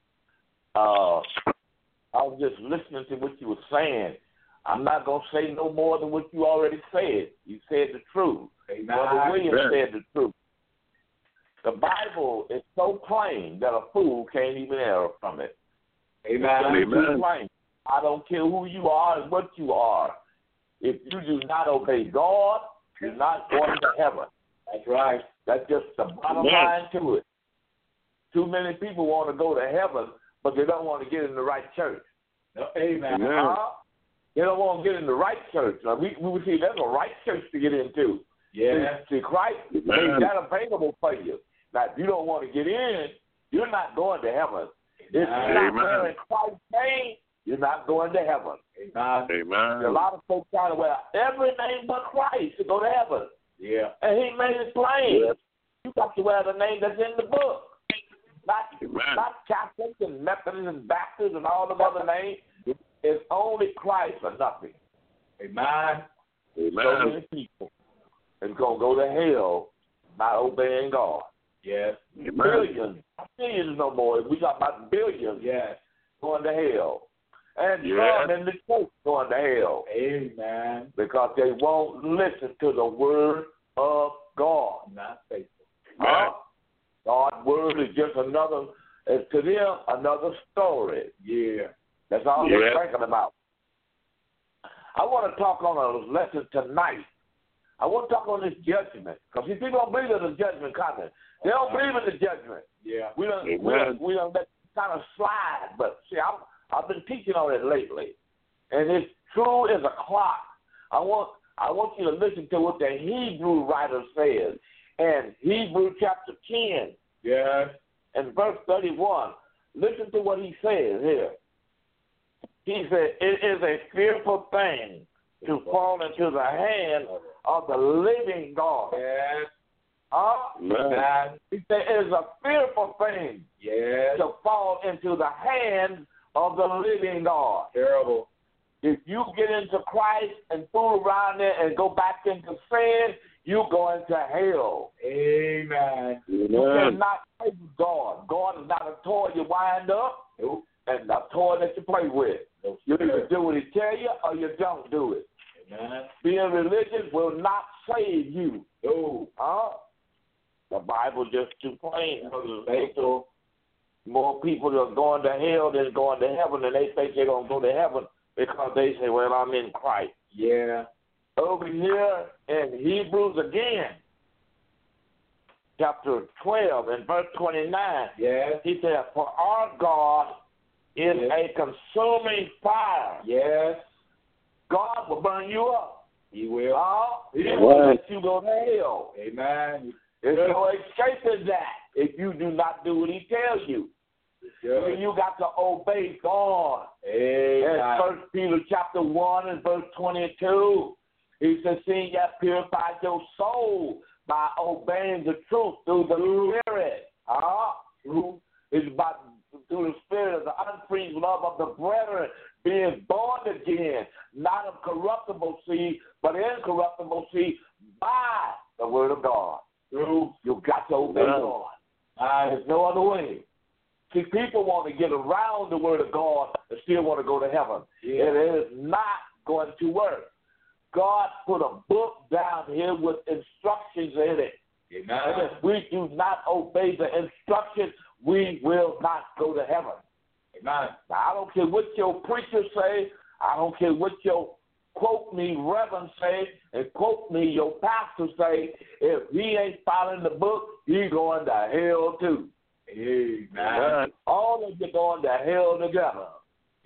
Uh, I was just listening to what you were saying. I'm not going to say no more than what you already said. You said the truth. Brother William said the truth. The Bible is so plain that a fool can't even err from it. Amen. It's so plain. I don't care who you are and what you are. If you do not obey God, you're not going to heaven. That's right. That's just the bottom line to it. Too many people want to go to heaven, but they don't want to get in the right church. No, amen. Uh, they don't want to get in the right church. Now, we we see there's a right church to get into. Yeah. See, Christ made that available for you. Now, if you don't want to get in, you're not going to heaven. If you're not wearing Christ's name, you're not going to heaven. Amen. Amen. A lot of folks trying to wear every name but Christ to go to heaven. Yeah. And he made it plain. Yeah. You got to wear the name that's in the book. Not, Amen. not Catholics and Methodists and Baptists and all the other names. It's only Christ or nothing. Amen. So Amen. many people is going to go to hell not obeying God. Yes. Amen. Billions. Not billions no more. We talk about billions Yes. going to hell. And Yeah. some in the church going to hell. Amen. Because they won't listen to the word of God. Not faithful. Huh? God's word is just another, is to them, another story. Yeah. That's all Yeah. they're thinking about. I want to talk on a lesson tonight. I want to talk on this judgment. Because see, people don't believe in the judgment coming. They don't believe in the judgment. Yeah. We don't, we don't, we don't let it kind of slide. But see, I'm, I've been teaching on it lately. And it's true as a clock. I want I want you to listen to what the Hebrew writer says. And Hebrew chapter ten. Yes. And verse thirty-one. Listen to what he says here. He said, it is a fearful thing to fall into the hand of the living God. Yes. Huh? Amen. He said, it is a fearful thing Yes. to fall into the hands of the living God. Terrible. If you get into Christ and fool around there and go back into sin, you're going to hell. Amen. You cannot play with God. God is not a toy you wind up Nope. and a toy that you play with. Nope. You either do what he tell you or you don't do it. Amen. Being religious will not save you. No. Huh? The Bible just too plain. So more people are going to hell than going to heaven, and they think they're going to go to heaven because they say, well, I'm in Christ. Yeah. Over here in Hebrews again, chapter twelve and verse twenty-nine, Yes. he said, for our God is Yes. a consuming fire. Yes. God will burn you up. He will. Uh, he Yeah. will let you go to hell. Amen. There's no escaping that if you do not do what he tells you. Good. You got to obey God. In Amen. First Peter chapter one and verse twenty-two, he says, seeing you have purified your soul by obeying the truth through the Spirit. Uh, through, it's about through the Spirit of the unfreezed love of the brethren, being born again, not of corruptible seed, but incorruptible seed by the word of God. Through, you got to obey Yeah. God. Uh, there's no other way. See, people want to get around the word of God and still want to go to heaven. Yeah. It is not going to work. God put a book down here with instructions in it. And Amen. if we do not obey the instructions, we will not go to heaven. Amen. Now, I don't care what your preacher say. I don't care what your quote me reverend say and quote me your pastor say. If he ain't following the book, he's going to hell too. Amen. All of you going to hell together. Yep.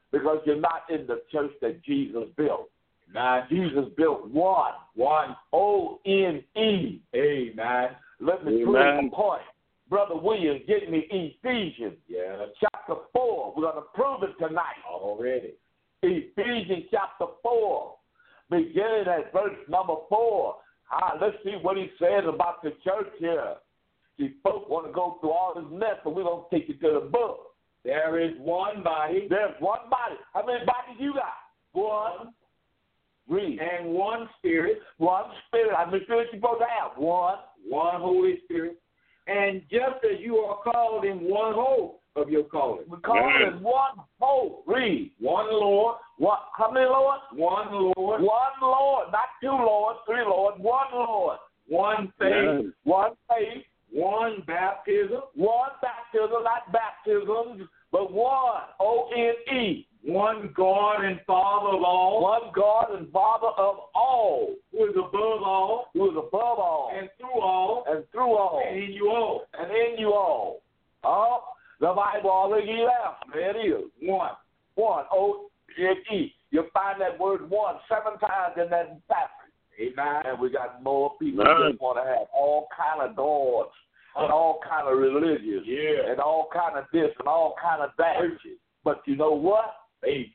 because you're not in the church that Jesus built. Now, Jesus built one, one, O N E. Amen. Let me prove the point. Brother Williams, get me Ephesians. Yeah. Chapter four. We're going to prove it tonight. Already. Ephesians chapter four, beginning at verse number four. Ah, let's see what he says about the church here. See, folks want to go through all this mess, but we're going to take you to the book. There is one body. There's one body. How many bodies you got? One. Read. And one spirit. One spirit. How many spirits you supposed to have? One. One Holy Spirit. And just as you are called in one hope of your calling. We're called yes. in one hope. Read. One Lord. One, how many Lords? One Lord. One Lord. Not two Lords, three Lords. One Lord. One faith. Yes. One faith. One baptism. One baptism, not baptisms, but one. O N E. One God and Father of all. One God and Father of all. Who is above all. Who is above all. And through all. And through all. And in you all. And in you all. Oh, the Bible already left. There it is. One. One. O N E. You'll find that word one seven times in that passage. Amen. And we got more people that want to have all kind of gods and all kind of religions. Yeah. And all kind of this and all kind of that. But you know what? Hey,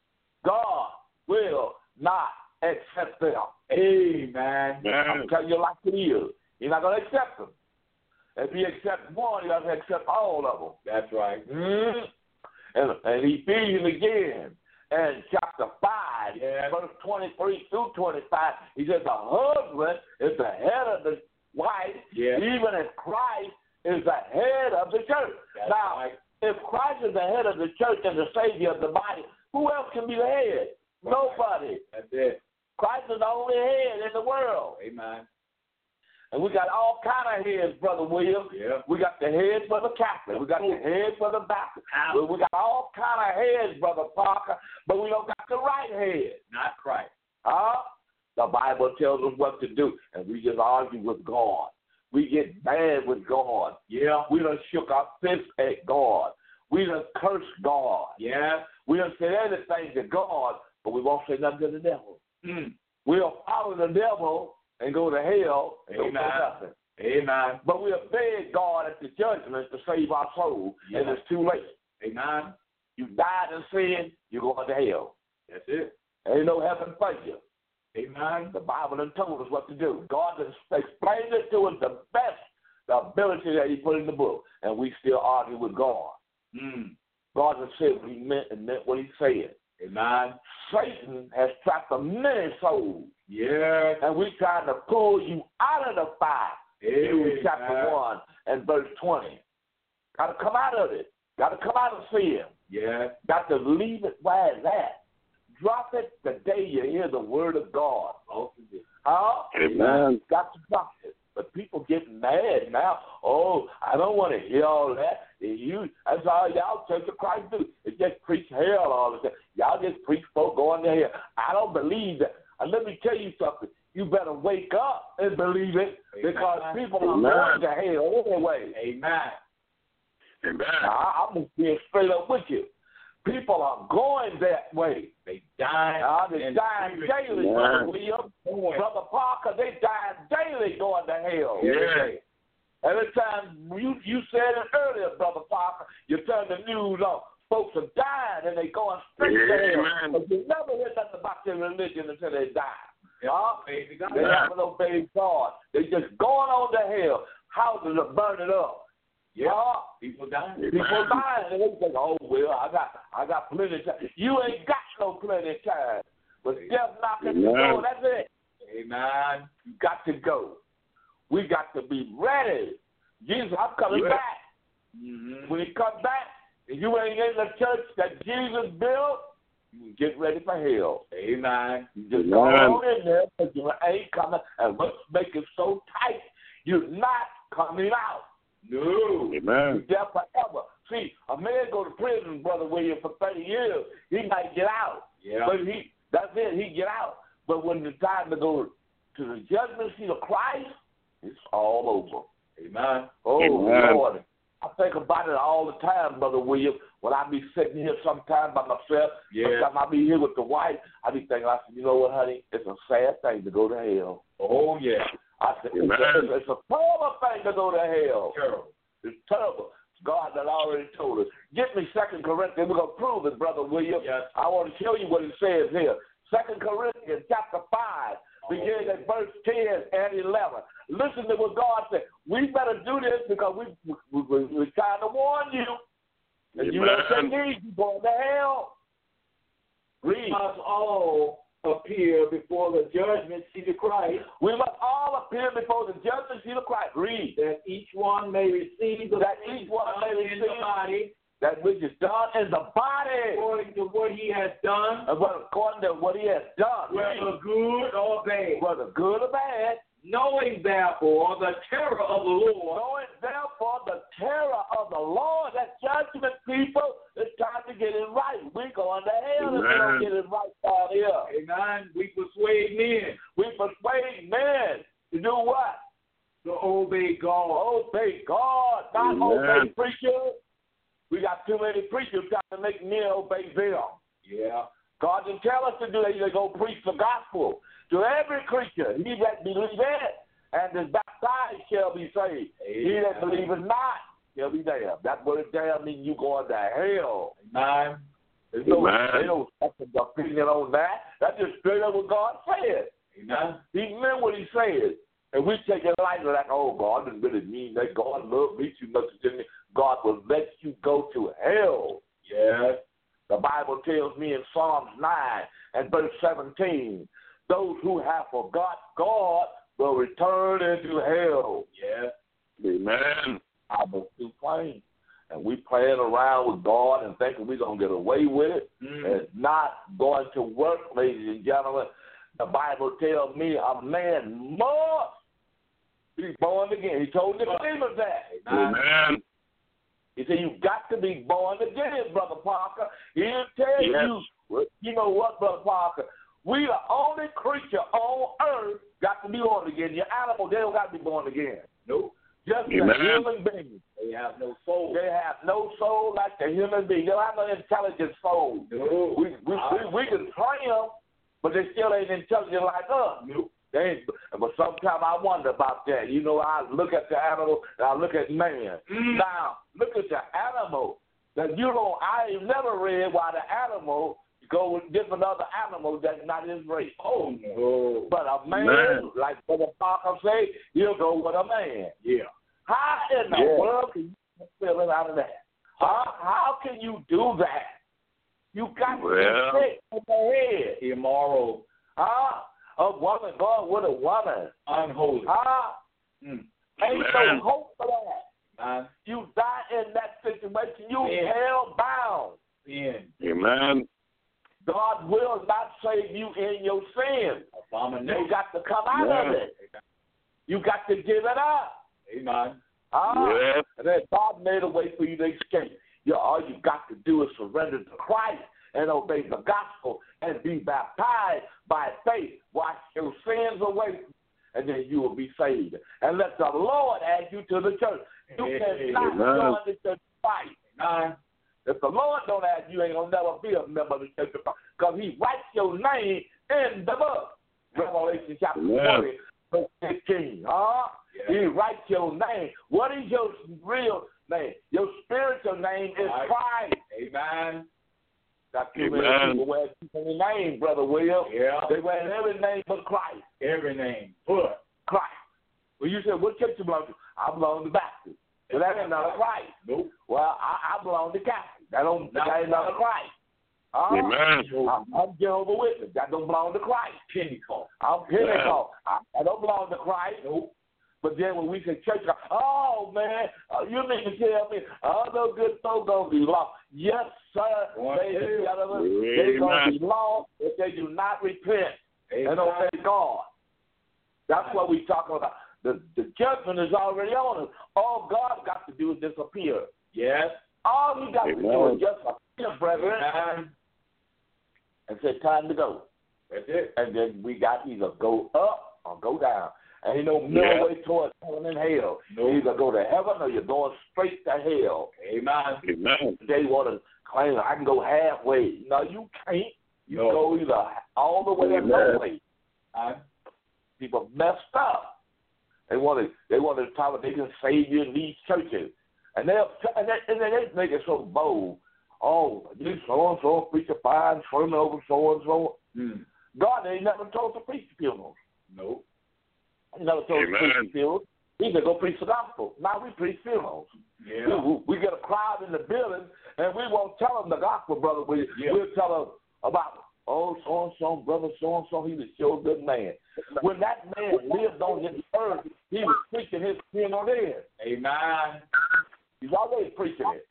God will not accept them. Amen. Man. I'm telling you like it is. He's not going to accept them. If he accepts one, he doesn't accept all of them. That's right. Mm-hmm. And, and Ephesians again, and chapter five, yeah. verse twenty-three through twenty-five, he says the husband is the head of the wife, yeah. even as Christ is the head of the church. That's now, right. If Christ is the head of the church and the Savior of the body, who else can be the head? Right. Nobody. That's it. Christ is the only head in the world. Amen. And we got all kind of heads, Brother William. Yeah. We got the head for the Catholic. We got the head for the Baptist. Ow. We got all kind of heads, Brother Parker, but we don't got the right head. Not Christ. Huh? The Bible tells us what to do, and we just argue with God. We get mad with God. Yeah. We done shook our fists at God. We done cursed God. Yeah. We done said anything to God, but we won't say nothing to the devil. Mm. We'll follow the devil and go to hell and don't say nothing. Amen. But we'll beg God at the judgment to save our soul, yeah. and it's too late. Amen. You died in sin, you're going to hell. That's it. Ain't no heaven for you. Amen. The Bible done told us what to do. God has explained it to us the best, the ability that he put in the book, and we still argue with God. Mm. God has said what he meant and meant what he said. Amen. Satan has trapped a many souls. Yeah. And we're trying to pull you out of the fire. Jude chapter one and verse twenty. Got to come out of it. Got to come out of sin. Yeah. Got to leave it where it's at. Drop it the day you hear the word of God. Huh? Amen. Got to drop it. But people getting mad now. Oh, I don't want to hear all that. You, that's all y'all Church of Christ do. It just preach hell all the time. Y'all just preach folk going to hell. I don't believe that. And let me tell you something. You better wake up and believe it. Amen. Because people are going to hell anyway. Amen. Amen. Now, I'm going to be straight up with you. People are going that way. They dying. Uh, they dying daily, yeah. Brother William. Brother Parker, they dying daily going to hell. Yeah. Every time, you, you said it earlier, Brother Parker, you turn the news on. Folks are dying and they going straight yeah, to hell. But you never hear nothing about their religion until they die. Uh, they haven't obeyed God. They just going on to hell. Houses are burning up. Yeah, people dying. People dying. And they think, oh, well, I got I got plenty of time. You ain't got no plenty of time. But death knocking the door, that's it. Amen. You got to go. We got to be ready. Jesus, I'm coming yeah. back. Mm-hmm. When he comes back, if you ain't in the church that Jesus built, you get ready for hell. Amen. You just go on in there because you ain't coming. And let's make it so tight, you're not coming out. No. Amen. You're there forever. See, a man go to prison, Brother William, for thirty years. He might get out. Yeah. But he, that's it. He get out. But when it's time to go to the judgment seat of Christ, it's all over. Amen. Oh, Amen. Lord. I think about it all the time, Brother William. When I be sitting here sometime by myself, Yeah. sometimes I be here with the wife, I be thinking, I said, you know what, honey? It's a sad thing to go to hell. Oh, yeah. I said, it's a, it's, a, it's a terrible thing to go to hell. Terrible. It's terrible. God that already told us. Get me Second Corinthians. We're going to prove it, Brother William. Yes. I want to show you what it says here. Second Corinthians chapter five, beginning at verse ten and eleven. Listen to what God said. We better do this because we, we, we, we're trying to warn you. And you don't say these, you're going to hell. Read. We must all appear before the judgment seat of Christ, We must all appear before the judgment seat of Christ. Read. that each one may receive the That each one may in the receive body that which is done in the body. according to what he has done, And what, according to what he has done. whether good or bad. Whether good or bad. Knowing therefore the terror of the Lord, Knowing therefore the terror of the Lord, that judgment, people, it's time to get it right. We're going to hell if we don't get it right down here. amen, we persuade men We persuade men to do what? to obey God. Obey God, not Amen. obey preachers. We got too many preachers trying to make men obey them. Yeah. God didn't tell us to do that. He said, go preach the gospel to every creature. He that believeth and is baptized shall be saved. He that believeth not shall be damned. That word damn means you going to hell. Amen. There's no, Amen. there's no second opinion on that. That's just straight up what God said. Amen. He meant what he said. And we take it lightly like, oh, God didn't really mean that. God loved me too much. God will let you go to hell. Yes. The Bible tells me in Psalms nine and verse seventeen, those who have forgot God will return into hell. Yes. Amen. I was too plain. And we playing around with God and thinking we're going to get away with it. Mm. It's not going to work, ladies and gentlemen. The Bible tells me a man must be born again. He told Nicodemus that. Amen. He said, you've got to be born again, Brother Parker. He didn't tell Yes. you, you know what, Brother Parker? We the only creature on earth got to be born again. Your animal, they don't got to be born again. Nope. Just Amen. the human being. They have no soul. They have no soul like the human being. They don't have no intelligent soul. No. We, we, we, we can train them, but they still ain't intelligent like us. Nope. They ain't, but sometimes I wonder about that. You know, I look at the animal and I look at man. Mm. Now, look at the animal. That you know, I ain't never read why the animal go with different other animals that's not his race. Oh, no. But a man, Man. like Brother Parker say, he'll go with a man. Yeah. How in the Yeah. world can you get feeling out of that? How, how can you do that? You got to Well. be sick in the head. Immoral. Huh? A woman going with a woman. Unholy. Huh? Mm. Ain't Amen. no hope for that. Man. You die in that situation, you Yeah. hell bound. Sin. Amen. God will not save you in your sin. You Abomination. got to come out of Yeah. it. You got to give it up. Amen. Huh? Yes. And then God made a way for you to escape. You, all you got to do is surrender to Christ and obey the gospel and be baptized by faith. Wash your sins away, and then you will be saved. And let the Lord add you to the church. You cannot Amen. join the church twice. Amen. If the Lord don't add you, ain't gonna never be a member of the church of Christ, because He writes your name in the book. Revelation chapter Amen. twenty, verse fifteen. Huh? Yeah. He writes your name. What is your real name? Your spiritual name is Right. Christ. Amen. Got too many Amen. people wear too many names, Brother Will. Yeah. They wear every name but Christ. Every name. Put. Christ. Well, you said, what church you belong to? I belong to Baptist. Well, that ain't not a Christ. Nope. Well, I, I belong to Catholic. That don't. Not- that ain't not a Christ. Uh, Amen. I'm, I'm Jehovah's Witness. That don't belong to Christ. Pentecost. I'm Pentecost. I, I don't belong to Christ. Nope. But then when we say church, oh man, uh, you mean to tell me all those good folks gonna be lost? Yes, sir. Boy, Ladies and yeah. gentlemen, they gonna Amen. be lost if they do not repent and Amen. obey God. That's what we talking about. The the judgment is already on us. All God got to do is disappear. Yes. All He got to do Amen. is just appear, brethren, Amen. and say time to go. That's it. And then we got either go up or go down. Ain't no middle Yeah. way towards heaven and hell. No. You either go to heaven or you're going straight to hell. Amen. Amen. They want to claim I can go halfway. No, you can't. You No. go either all the way or no way. Uh, People messed up. They want to. They want to talk about they can save you in these churches, and they and they, and they make it so bold. Oh, this so and so preach a fine sermon over so and so. mm, God ain't never told to preach funerals. no. He never told Amen. to preach funerals. He said go preach the gospel. Now we preach funerals. Yeah. We, we get a crowd in the building, and we won't tell them the gospel, brother. We, Yeah. We'll tell them about, oh, so-and-so, brother so-and-so, he was sure a good man. When that man lived on this earth, he was preaching his funeral there. Amen. He's already preaching it.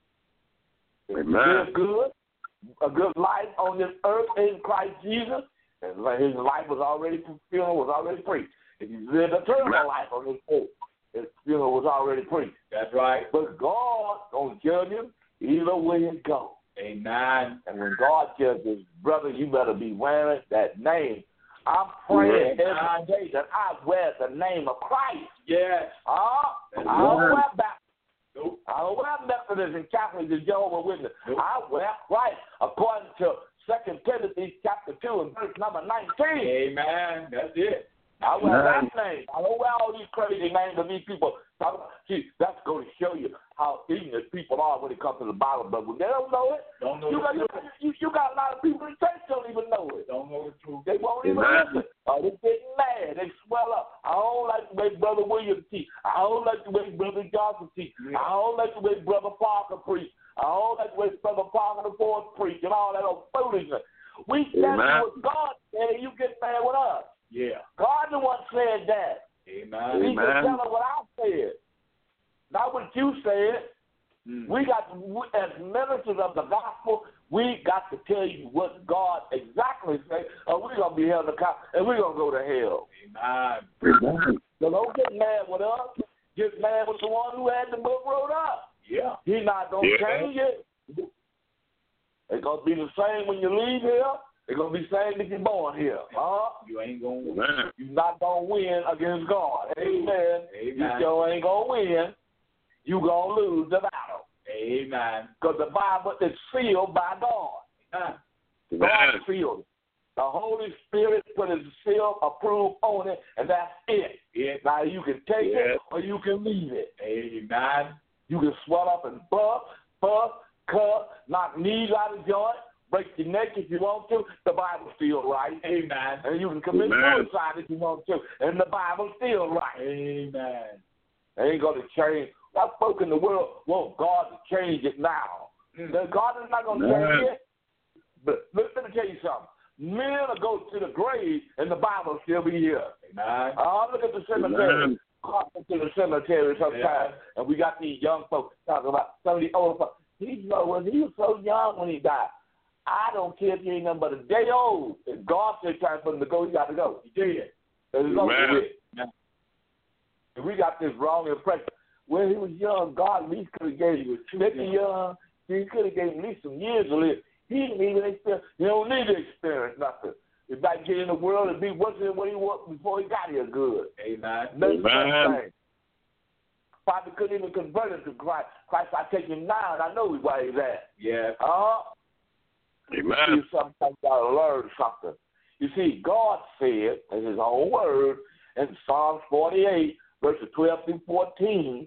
Amen. Live good, a good life on this earth in Christ Jesus, and his life was already, funeral was already preached. If he lived eternal Amen. life on this earth, his funeral was already preached. That's right. But God gonna judge him either way it goes. Amen. And when God judges, brother, you better be wearing that name. I'm praying Yeah. every day that I wear the name of Christ. Yes. Uh, That's I don't right. wear Baptist. Nope. I don't wear Methodist and Catholic and Jehovah's Witness. Nope. I wear Christ according to Second Timothy chapter two and verse number nineteen. Amen. That's it. I wear Amen. that name. I don't wear all these crazy names of these people. talk about. See, that's going to show you how ignorant people are when it comes to the Bible. But when they don't know it, Don't know you the got, you, truth. you, you got a lot of people in church don't even know it. Don't know the truth. They won't even Amen. listen. Uh, they get mad. They swell up. I don't like the way Brother Williams teach. I don't like the way Brother Johnson teach. Yeah. I don't like the way Brother Parker preach. I don't like the way Brother Parker the fourth preach and all that old foolishness. We stand Amen. with God and you get mad with us. Yeah. God the one said that. Amen. He Amen. can tell her what I said. Not what you said. Mm. We got to, we, as ministers of the gospel, we got to tell you what God exactly said, or we're going to be held accountable, and we're going to go to hell. Amen. Amen. So don't get mad with us. Get mad with the one who had the book wrote up. Yeah. He's not going to Yeah. change it. It's going to be the same when you leave here. It's going to be the same if you're born here. Huh? You ain't going to win. Amen. You're not going to win against God. Amen. You Amen. sure ain't going to win. You're going to lose the battle. Amen. Because the Bible is sealed by God. Huh. God Amen. sealed it. The Holy Spirit put his seal approved on it, and that's it. Yeah. Now, you can take Yeah. it or you can leave it. Amen. You can swell up and buff, puff, cut, knock knees out of joint, break your neck if you want to. The Bible's still right. Amen. And you can commit Amen. suicide if you want to. And the Bible's still right. Amen. They ain't going to change. That folk in the world want God to change it now. Mm. Now, God is not going to Amen. change it. But look, let me tell you something. Men will go to the grave, and the Bible will still be here. Amen. I look at the cemetery. Amen. I go to the cemetery sometimes, Yeah. and we got these young folks talking about some of the old folks. He, you know, when he was so young when he died. I don't care if he ain't nothing but a day old. If God said time for him to go, he got to go. He did. There's no Amen. way. And we got this wrong impression. When he was young, God at least could have gave him fifty young. He could have gave him at least some years to live. He didn't even experience. He don't need to experience nothing. If I get in the world and be worse than what he was before he got here, good. Amen. Nothing Amen. thing. Probably couldn't even convert him to Christ. Christ, I take him now, and I know where he's at. Yeah. Uh, Amen. see, sometimes you gotta learn something. You see, God said in his own word in Psalms forty-eight, verses twelve through fourteen,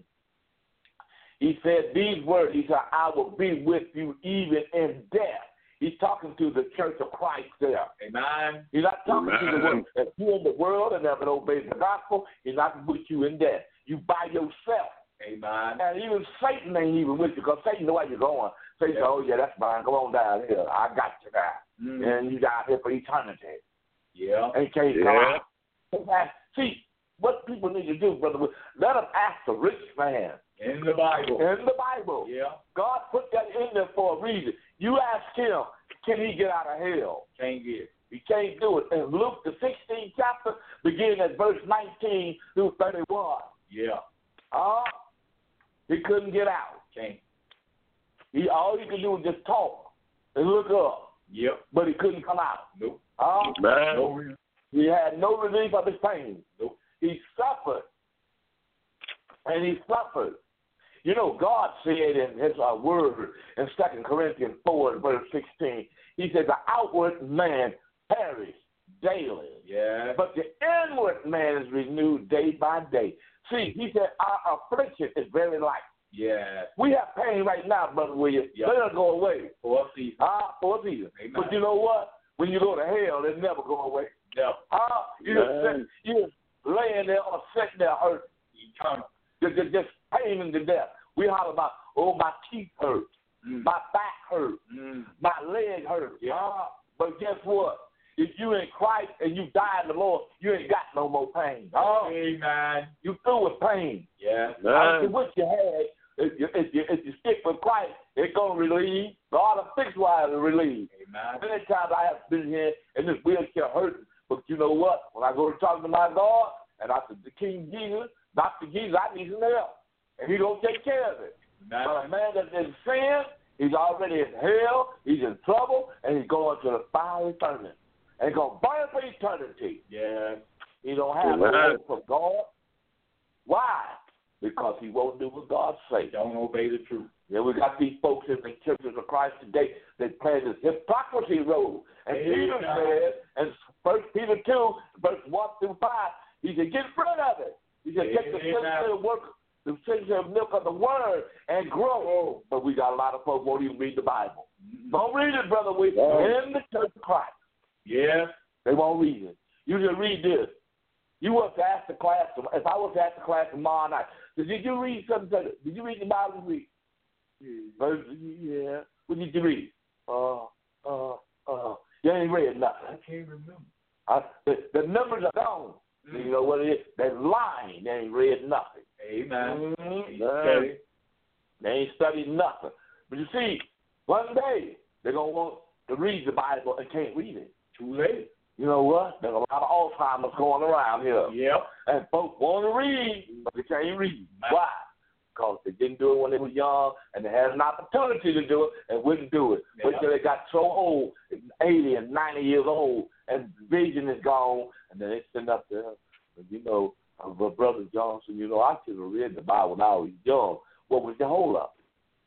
he said these words, he said, I will be with you even in death. He's talking to the church of Christ there. Amen. He's not talking to the Amen. world. If you're in the world and never obey the gospel, he's not going to put you in death. You by yourself. Amen. And even Satan ain't even with you because Satan know where you're going. Satan Yeah. said, oh, yeah, that's fine. Come on down here. I got you now. Mm. And you down here for eternity. Yeah. And can't come Yeah. out. See, what people need to do, brother, let them ask the rich man In the Bible. in the Bible. Yeah. God put that in there for a reason. You ask him, can he get out of hell? Can't get. He can't do it. In Luke, the sixteenth chapter, beginning at verse nineteen through thirty-one. Yeah. Uh, he couldn't get out. Can't. He all he could do was just talk and look up, Yep. but he couldn't come out. Nope. Uh, Amen. No reason. he had no relief of his pain. Nope. He and he suffered. You know, God said in his uh, word in Second Corinthians four, verse sixteen, he said, the outward man perish daily, Yeah. but the inward man is renewed day by day. See, he said, our affliction is very light. Yeah. We have pain right now, Brother William. Yep. It'll go away. For a season. Ah, for a season. Amen. But you know what? When you go to hell, it never go away. No. Ah, you just you just laying there or sitting there hurt, Eternal. just, just, just paining to death. We holler about, oh, my teeth hurt, Mm. my back hurt, Mm. my leg hurt. Yeah. Ah, but guess what? If you in Christ and you die in the Lord, you ain't got no more pain. Oh, Amen. you through with pain. Yeah. I don't care what you had. If you, if you, if you stick with Christ, it's going to relieve. God will fix why it'll relieve. Amen. Many times I have been here in this wheelchair hurting, but you know what? When I go to talk to my God, and I said, the King Jesus, Doctor Jesus, I need some help. And he going to take care of it. Amen. But a man that's in sin, he's already in hell, he's in trouble, and he's going to the fiery furnace. And he's going to burn for eternity. Yeah. He don't have no Amen. hope from God. Why? Because he won't do what God says. Don't obey the truth. Yeah, we got these folks in the churches of Christ today that play this hypocrisy role. And Amen. Peter said, in First Peter two, verse one through five, he said, get rid of it. He said, take the Amen. sincere work, the sincere milk of the word and grow. But we got a lot of folks who won't even read the Bible. Don't read it, brother. We in the church of Christ. Yeah. They won't read it. You just read this. You was to ask the class, if I was to ask the class tomorrow night, did you read something? Did you read the Bible? Read? Yeah. yeah. What did you read? Uh, uh, uh. You ain't read nothing. I can't remember. I, the, the numbers are gone. Mm. You know what it is? They're lying. They ain't read nothing. Amen. Mm-hmm. Okay. They ain't studied nothing. But you see, one day they're going to want to read the Bible and can't read it. Too late. You know what? There's a lot of Alzheimer's going around here. Yep. And folks want to read, but they can't read. Why? Because they didn't do it when they were young, and they had an opportunity to do it and wouldn't do it. Yeah. Until they got so old, eighty and ninety years old, and vision is gone, and then they sitting up there. And you know, uh, Brother Johnson, you know, I should have read the Bible when I was young. What was the hold up?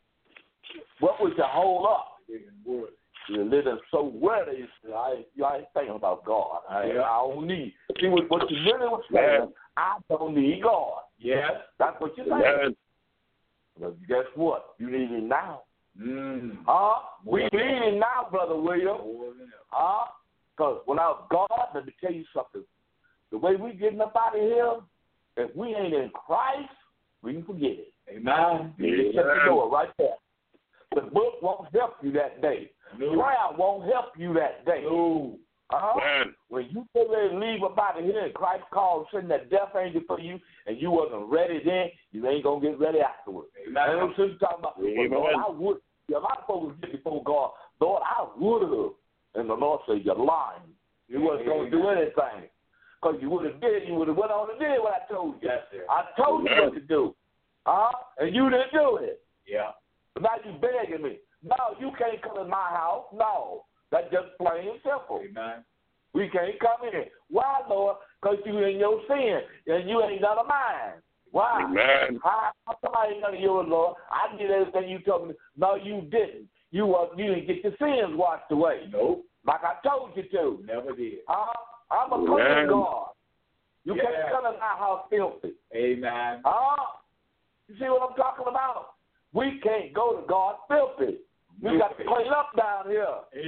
What was the hold up? You're living so worthy. I, you ain't thinking about God. I, Yeah. I don't need. See, what, what you really was saying, I don't need God. Yes. That's what you're saying. Yeah. But guess what? You need him now. Mm. Huh? We need him now, Brother William. Huh? Because without God, let me tell you something. The way we getting up out of here, if we ain't in Christ, we can forget it. Amen. You just shut the door right there. The book won't help you that day. No. Prayer won't help you that day. No. Uh-huh. Man. When you get ready to leave up out of here and Christ called sending that death angel for you and you wasn't ready then, you ain't going to get ready afterwards. Amen. And I'm just talking about, well, Amen. Lord, I would. Yeah, a lot of folks get before God, Lord, I would have. And the Lord said, you're lying. You wasn't going to do anything. Because you would have did, you would have went on and did what I told you. Yes, sir. I told you what to do. Huh? And you didn't do it. Yeah. But now you begging me. No, you can't come in my house. No. That's just plain and simple. Amen. We can't come in. Why, Lord? Because you in your sin, and you ain't none of mine. Why? Amen. How come I ain't none of yours, Lord? I did everything you told me. No, you didn't. You uh, you didn't get your sins washed away. Nope. Like I told you to. Never did. Uh, I'm a Amen. clean God. You Yeah. can't come in my house filthy. Amen. Uh, you see what I'm talking about? We can't go to God filthy. We got to clean up down here.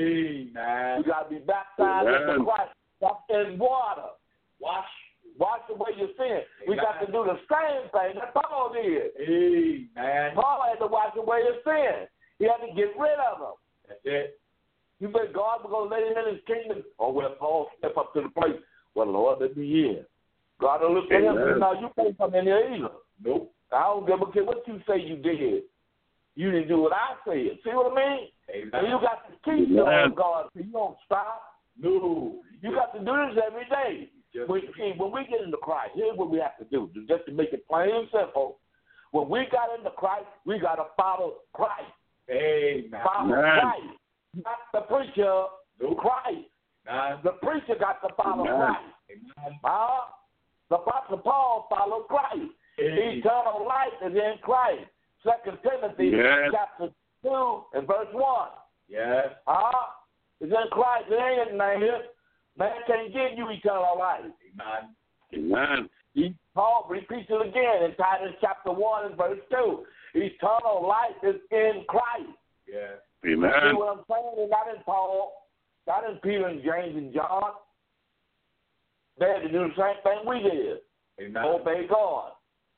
Amen. We got to be baptized Amen. into Christ in water. Wash. Wash away your sin. We got to do the same thing that Paul did. Amen. Paul had to wash away his sin. He had to get rid of them. That's it. You think God was going to let him in his kingdom? Or when Paul step up to the place, well, Lord, let me in. God will look at him and say, no, you can't come in here either. Nope. I don't give a care what you say you did. You didn't do what I said. See what I mean? Amen. And you got to keep doing God so you don't stop. No. You got to do this every day. Just When, see, when we get into Christ, here's what we have to do. Just to make it plain and simple. When we got into Christ, we got to follow Christ. Amen. Follow Amen. Christ. Not the preacher, Nope. Christ. Amen. The preacher got to follow Amen. Christ. Amen. Uh, the Apostle Paul followed Christ. Amen. Eternal life is in Christ. Second Timothy yes. chapter two and verse one. Yes. Uh, it's in Christ. It ain't in man here. Man can't give you eternal life. Amen. Amen. He Paul repeats it again in Titus chapter one and verse two. Eternal life is in Christ. Yes. Amen. See what I'm saying? Not in Paul, not in Peter and James and John. They had to do the same thing we did. Amen. Obey God.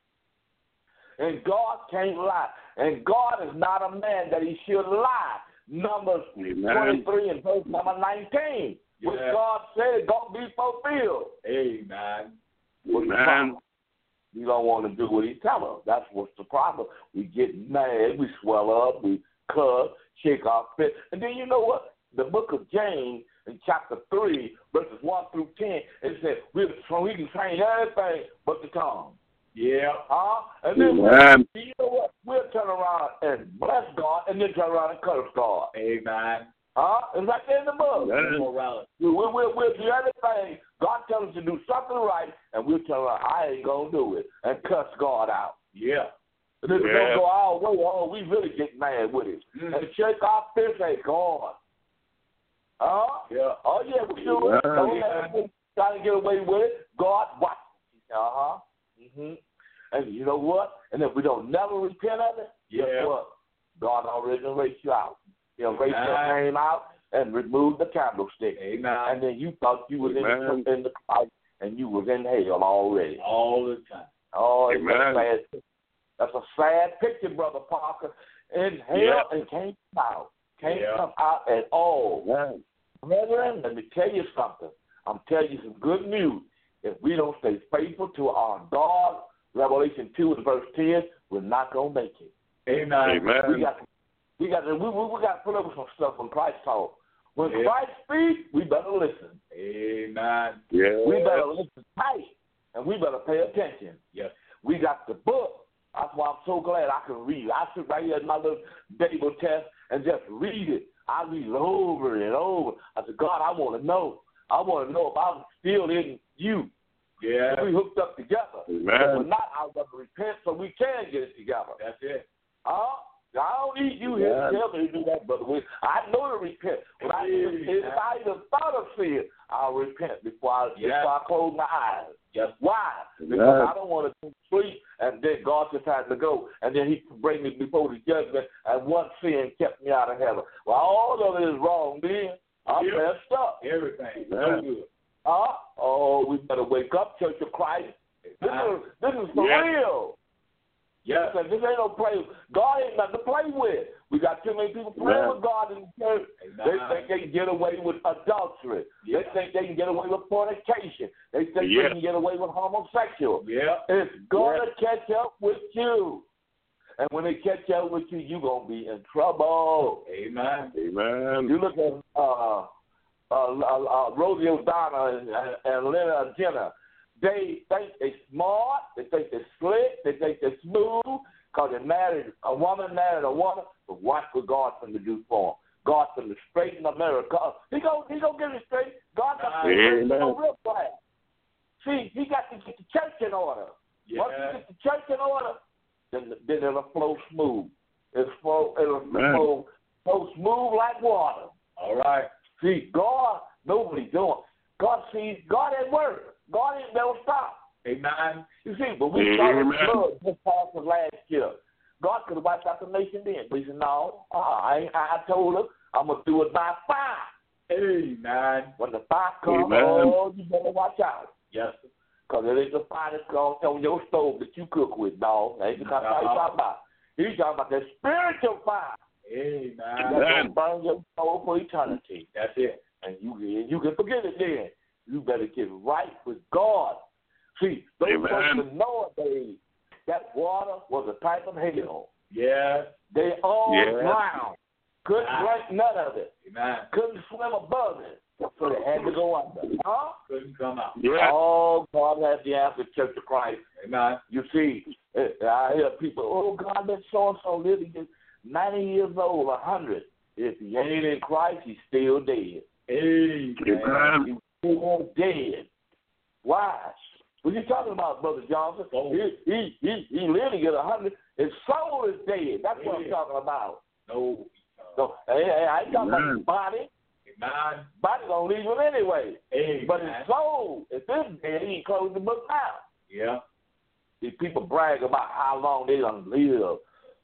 And God can't lie. And God is not a man that he should lie. Numbers Amen. twenty-three and verse number nineteen. Yes. Which God said is going to be fulfilled. Amen. Amen. We don't want to do what he tells us. That's what's the problem. We get mad, we swell up, we cuss, shake our fist. And then you know what? The book of James in chapter three, verses one through ten, it says we we can train everything but the tongue. Yeah. Huh? And then Amen. we, you know what? We'll turn around and bless God and then turn around and curse God. Amen. Huh? It's right there in the book. We'll, we'll, we'll do everything. God tells us to do something right, and we'll tell her, I ain't going to do it, and cuss God out. Yeah. And then yeah. we'll go our way. Oh, we really get mad with it. Mm. And shake our fist at God. Huh? Yeah. Oh, yeah, we do it. Oh, yeah. Trying to get away with it. God, what? Uh-huh. Mm-hmm. And you know what? And if we don't never repent of it, yeah. guess what? God already erased you out. He'll erase your name out and remove the candlestick. Amen. And then you thought you was in the, in the Christ and you was in hell already. All the time. Oh, it's Amen. a sad picture. That's a sad picture, Brother Parker. In hell yeah. and can't come out. Can't yeah. come out at all. Yeah. Brethren, let me tell you something. I'm telling you some good news. If we don't stay faithful to our God, Revelation two and verse ten, we're not going to make it. Amen. Amen. We got to, we got to, we, we, we got to put up with some stuff when Christ talks. When yeah. Christ speaks, we better listen. Amen. Yeah. We better listen tight, and we better pay attention. Yes. We got the book. That's why I'm so glad I can read. I sit right here at my little Bible test and just read it. I read it over and over. I said, God, I want to know. I want to know if I'm still in you. Yeah. We hooked up together. Amen. If we're not, I'll never repent so we can get it together. That's it. Uh, I don't need you here to tell me to do that, brother. I know to repent. When I, if I even thought of sin, I'll repent before I, yeah. before I close my eyes. Yes. Why? Because yeah. I don't want to sleep and then God just has to go. And then he bring me before the judgment, and one sin kept me out of heaven. Well, all of it is wrong, then. I'm yep. messed up. Everything. Yeah. No good. Uh, oh, we better wake up, Church of Christ. This is, this is for yeah. real. Yes. This ain't no play. God ain't nothing to play with. We got too many people playing yeah. with God in the church. Amen. They think they can get away with adultery. Yeah. They think they can get away with fornication. They think yeah. they can get away with homosexual. Yeah. It's going to yeah. catch up with you. And when they catch up with you, you're going to be in trouble. Amen. Amen. You look at uh, uh, uh, uh, Rosie O'Donnell and, and, and Leonard Jenner. They think they're smart, they think they're slick, they think they're smooth, because they married a woman, married a woman, but watch what God's going to do for them. God's going to straighten America up. He going he gonna get it straight. God's going to get it real fast. See, he got to get the church in order. Yeah. Once you get the church in order, then, then it'll flow smooth. It'll flow, it'll flow, flow smooth like water. All right. See, God knows what he's doing. God sees, God at work. God ain't never stop. Amen. You see, but we started blood just past the last year. God could have wiped out the nation then. But he said, no, uh, I, I told him I'm going to do it by fire. Amen. When the fire comes, Amen. oh, you better watch out. Yes. Because it ain't the fire that's on your stove that you cook with, dog. That ain't the kind of fire he's talking about. He's talking about that spiritual fire. Amen. That's going to burn your soul for eternity. That's it. And you, you can forget it then. You better get right with God. See, those folks in Noah days, that water was a type of hell. Yes. They all yes. drowned. Couldn't Ah. drink none of it. Amen. Couldn't swim above it. So they had to go under. Huh? Couldn't come out. Yeah. Oh, God has the answer, Church of Christ. Amen. You see, I hear people, oh, God, that so-and-so living is ninety years old, one hundred. If he ain't in Christ, he's still dead. Amen. Amen. He's still dead. Why? What you talking about, Brother Johnson? Oh. He, he, he, he lived to get a hundred. His soul is dead. That's yeah. what I'm talking about. No. No, hey, hey, I ain't talking about his body. Amen. Body gonna leave him anyway. Amen. But his soul, if this dead, he ain't closed the book down. Yeah. These people brag about how long they done live.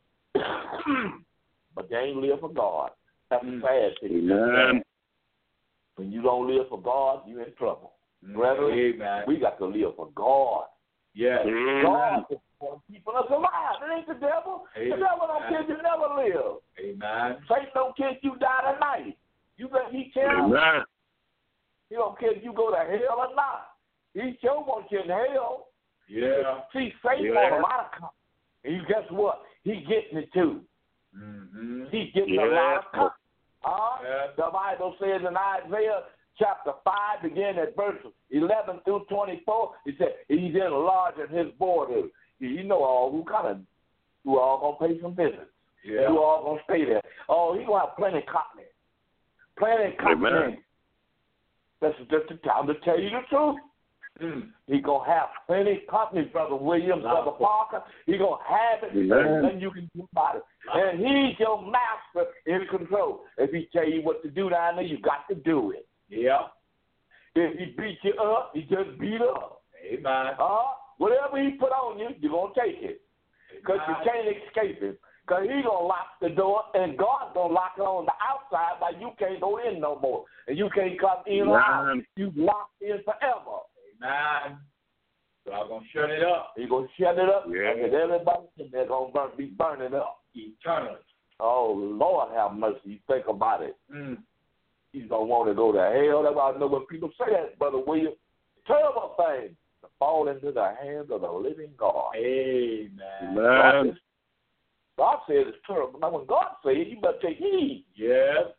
But they ain't live for God. That's mm. sad thing. Amen. When you don't live for God, you're in trouble. Mm. Brethren, Amen. we got to live for God. Yes. Amen. God is keeping us alive. It ain't the devil. Amen. The devil don't care you never live. Amen. Satan don't care if you die tonight. You bet he care. Amen. He don't care if you go to hell or not. He sure wants you in hell. Yeah. See, Satan yeah. wants a lot of company. And you guess what? He getting it too. Mm-hmm. He's getting yeah. a lot of company. Uh, yeah. The Bible says in Isaiah chapter five, beginning at verse eleven through twenty-four, he said he's enlarging his borders. You know all who kind of who all gonna pay some visits. Yeah. Who all gonna stay there. Oh, he gonna have plenty of company. Plenty of company. Amen. This is just the time to tell you the truth. Mm. He gonna have plenty of company, Brother Williams, Wow. Brother Parker. He gonna have it. Amen. Nothing you can do about it. And he's your master in control. If he tell you what to do down there, you got to do it. Yeah. If he beat you up, he just beat up. Amen. Uh, whatever he put on you, you're going to take it. Because you can't escape him. Because he's going to lock the door, and God's going to lock it on the outside, like you can't go in no more. And you can't come in or out. You locked in forever. Amen. So I'm going to shut it up. He's going to shut it up, yeah. and everybody in there going to be burning up. Eternally. Oh, Lord have mercy. You think about it. Mm. You don't want to go to hell. That's why I know when people say that, Brother William. Terrible thing to fall into the hands of the living God. Amen. Amen. God said it's terrible. Now, when God said it, you better take heed. Yes.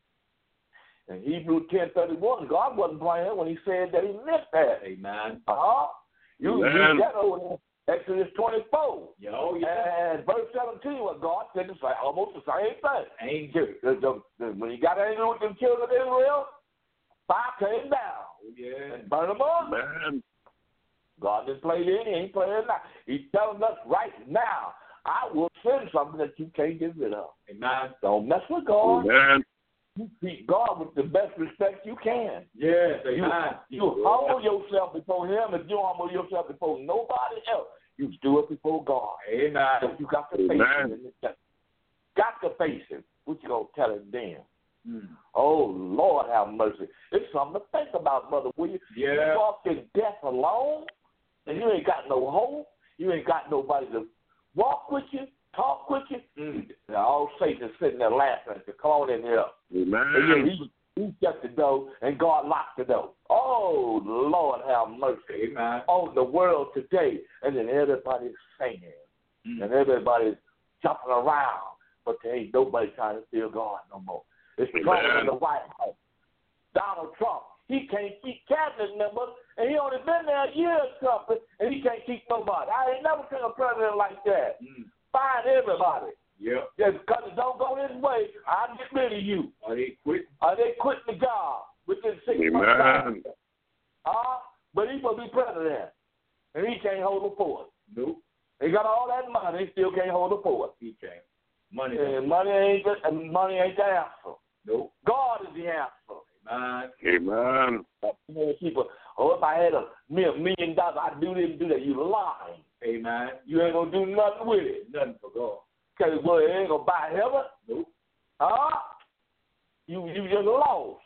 In Hebrews ten thirty-one, God wasn't playing when he said that he meant that. Amen. Uh-huh. You Amen. read that over in Exodus twenty-four. Yo, yeah. And verse seventeen, what God said is like almost the same thing. Angel. The, the, the, when he got angry with them children of Israel, fire came down. Yeah. And burned them up. Amen. God didn't play then, he ain't playing now. He's telling us right now, I will send something that you can't get rid of. Amen. Don't mess with God. Amen. You treat God with the best respect you can. Yes, You, amen. you humble yourself before him. If you humble yourself before nobody else, you do it before God. Amen. So you got to face Amen. him. Got to face him. What you going to tell him then? Mm. Oh, Lord have mercy. It's something to think about, Brother William. Yeah. You walk in death alone, and you ain't got no hope. You ain't got nobody to walk with you, talk with you. Mm. Now, all Satan is sitting there laughing at you. Come on in here. Amen. And then he, he shut the door, and God locked the door. Oh, Lord have mercy. Amen. On the world today, and then everybody's singing, Mm. and everybody's jumping around, but there ain't nobody trying to steal God no more. It's Trump in the White House. Donald Trump, he can't keep cabinet members, and he only been there a year or something, and he can't keep nobody. I ain't never seen a president like that. Mm. Find everybody. Yep. Just because it don't go this way, I'll get rid of you. Are they quit? Are they quitting the job within six Amen. months? Uh, but he will be president, and he can't hold the fort. Nope. He got all that money, he still can't hold the fort. He can't. Money. And money ain't the, and money ain't the answer. Nope. God is the answer. Amen. Amen. Many people, oh, if I had a million dollars, I'd do this and do that. You lying. Amen. You ain't gonna do nothing with it. Nothing for God. Cause well, it ain't gonna buy heaven. Nope. Huh? You you just lost.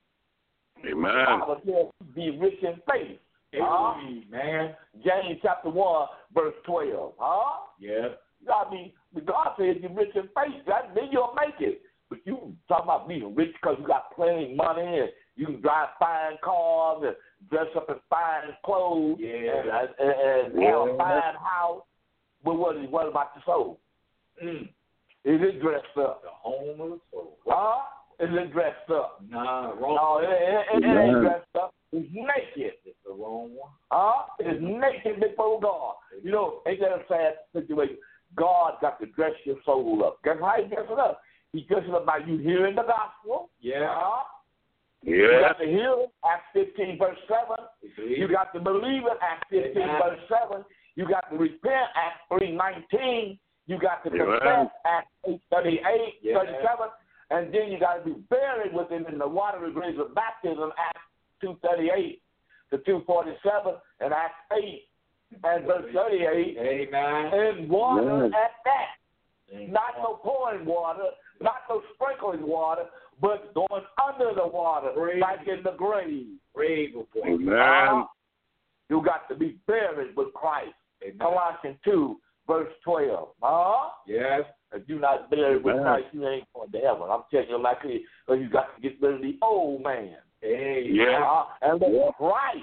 Amen. Bible says be rich in faith. Huh? Amen. James chapter one, verse twelve. Huh? Yeah. I mean, God says you're rich in faith. That then you'll make it. But you talking about being rich because you got plenty of money and you can drive fine cars and dress up in fine clothes Yeah. and, and, and Yeah. have a fine house. But what is what about the soul? Mm. Is it dressed up? The home of the soul. Huh? Is it dressed up? Nah, No, wrong. it, it, it, it ain't dressed up. It's naked. It's the wrong one. Huh? It's naked before God. You know, ain't that a sad situation? God got to dress your soul up. Guess how he dress it up? He dresses it up by you hearing the gospel. Yeah. Huh? You got to hear it, Acts fifteen, verse seven. Agreed. You got to believe it, Acts fifteen, Amen. verse seven. You got to repent, Acts three, nineteen. You got to Amen. confess, Acts eight, thirty-eight, Yeah. thirty-seven. And then you got to be buried with him in the watery graves of baptism, Acts two thirty-eight to two forty-seven, and Acts eight and verse thirty-eight. Amen. And water Amen. at that. Amen. Not no pouring water, not no sprinkling water, but going under the water, Praise like in the grave. Brave before. Amen. Uh, you got to be buried with Christ. Amen. Colossians two, verse twelve. Huh? Yes. If you're not buried with Amen. Christ, you ain't going to heaven. I'm telling you like it, because you got to get rid of the old man. Amen. Yeah. Uh, and let Yeah. Christ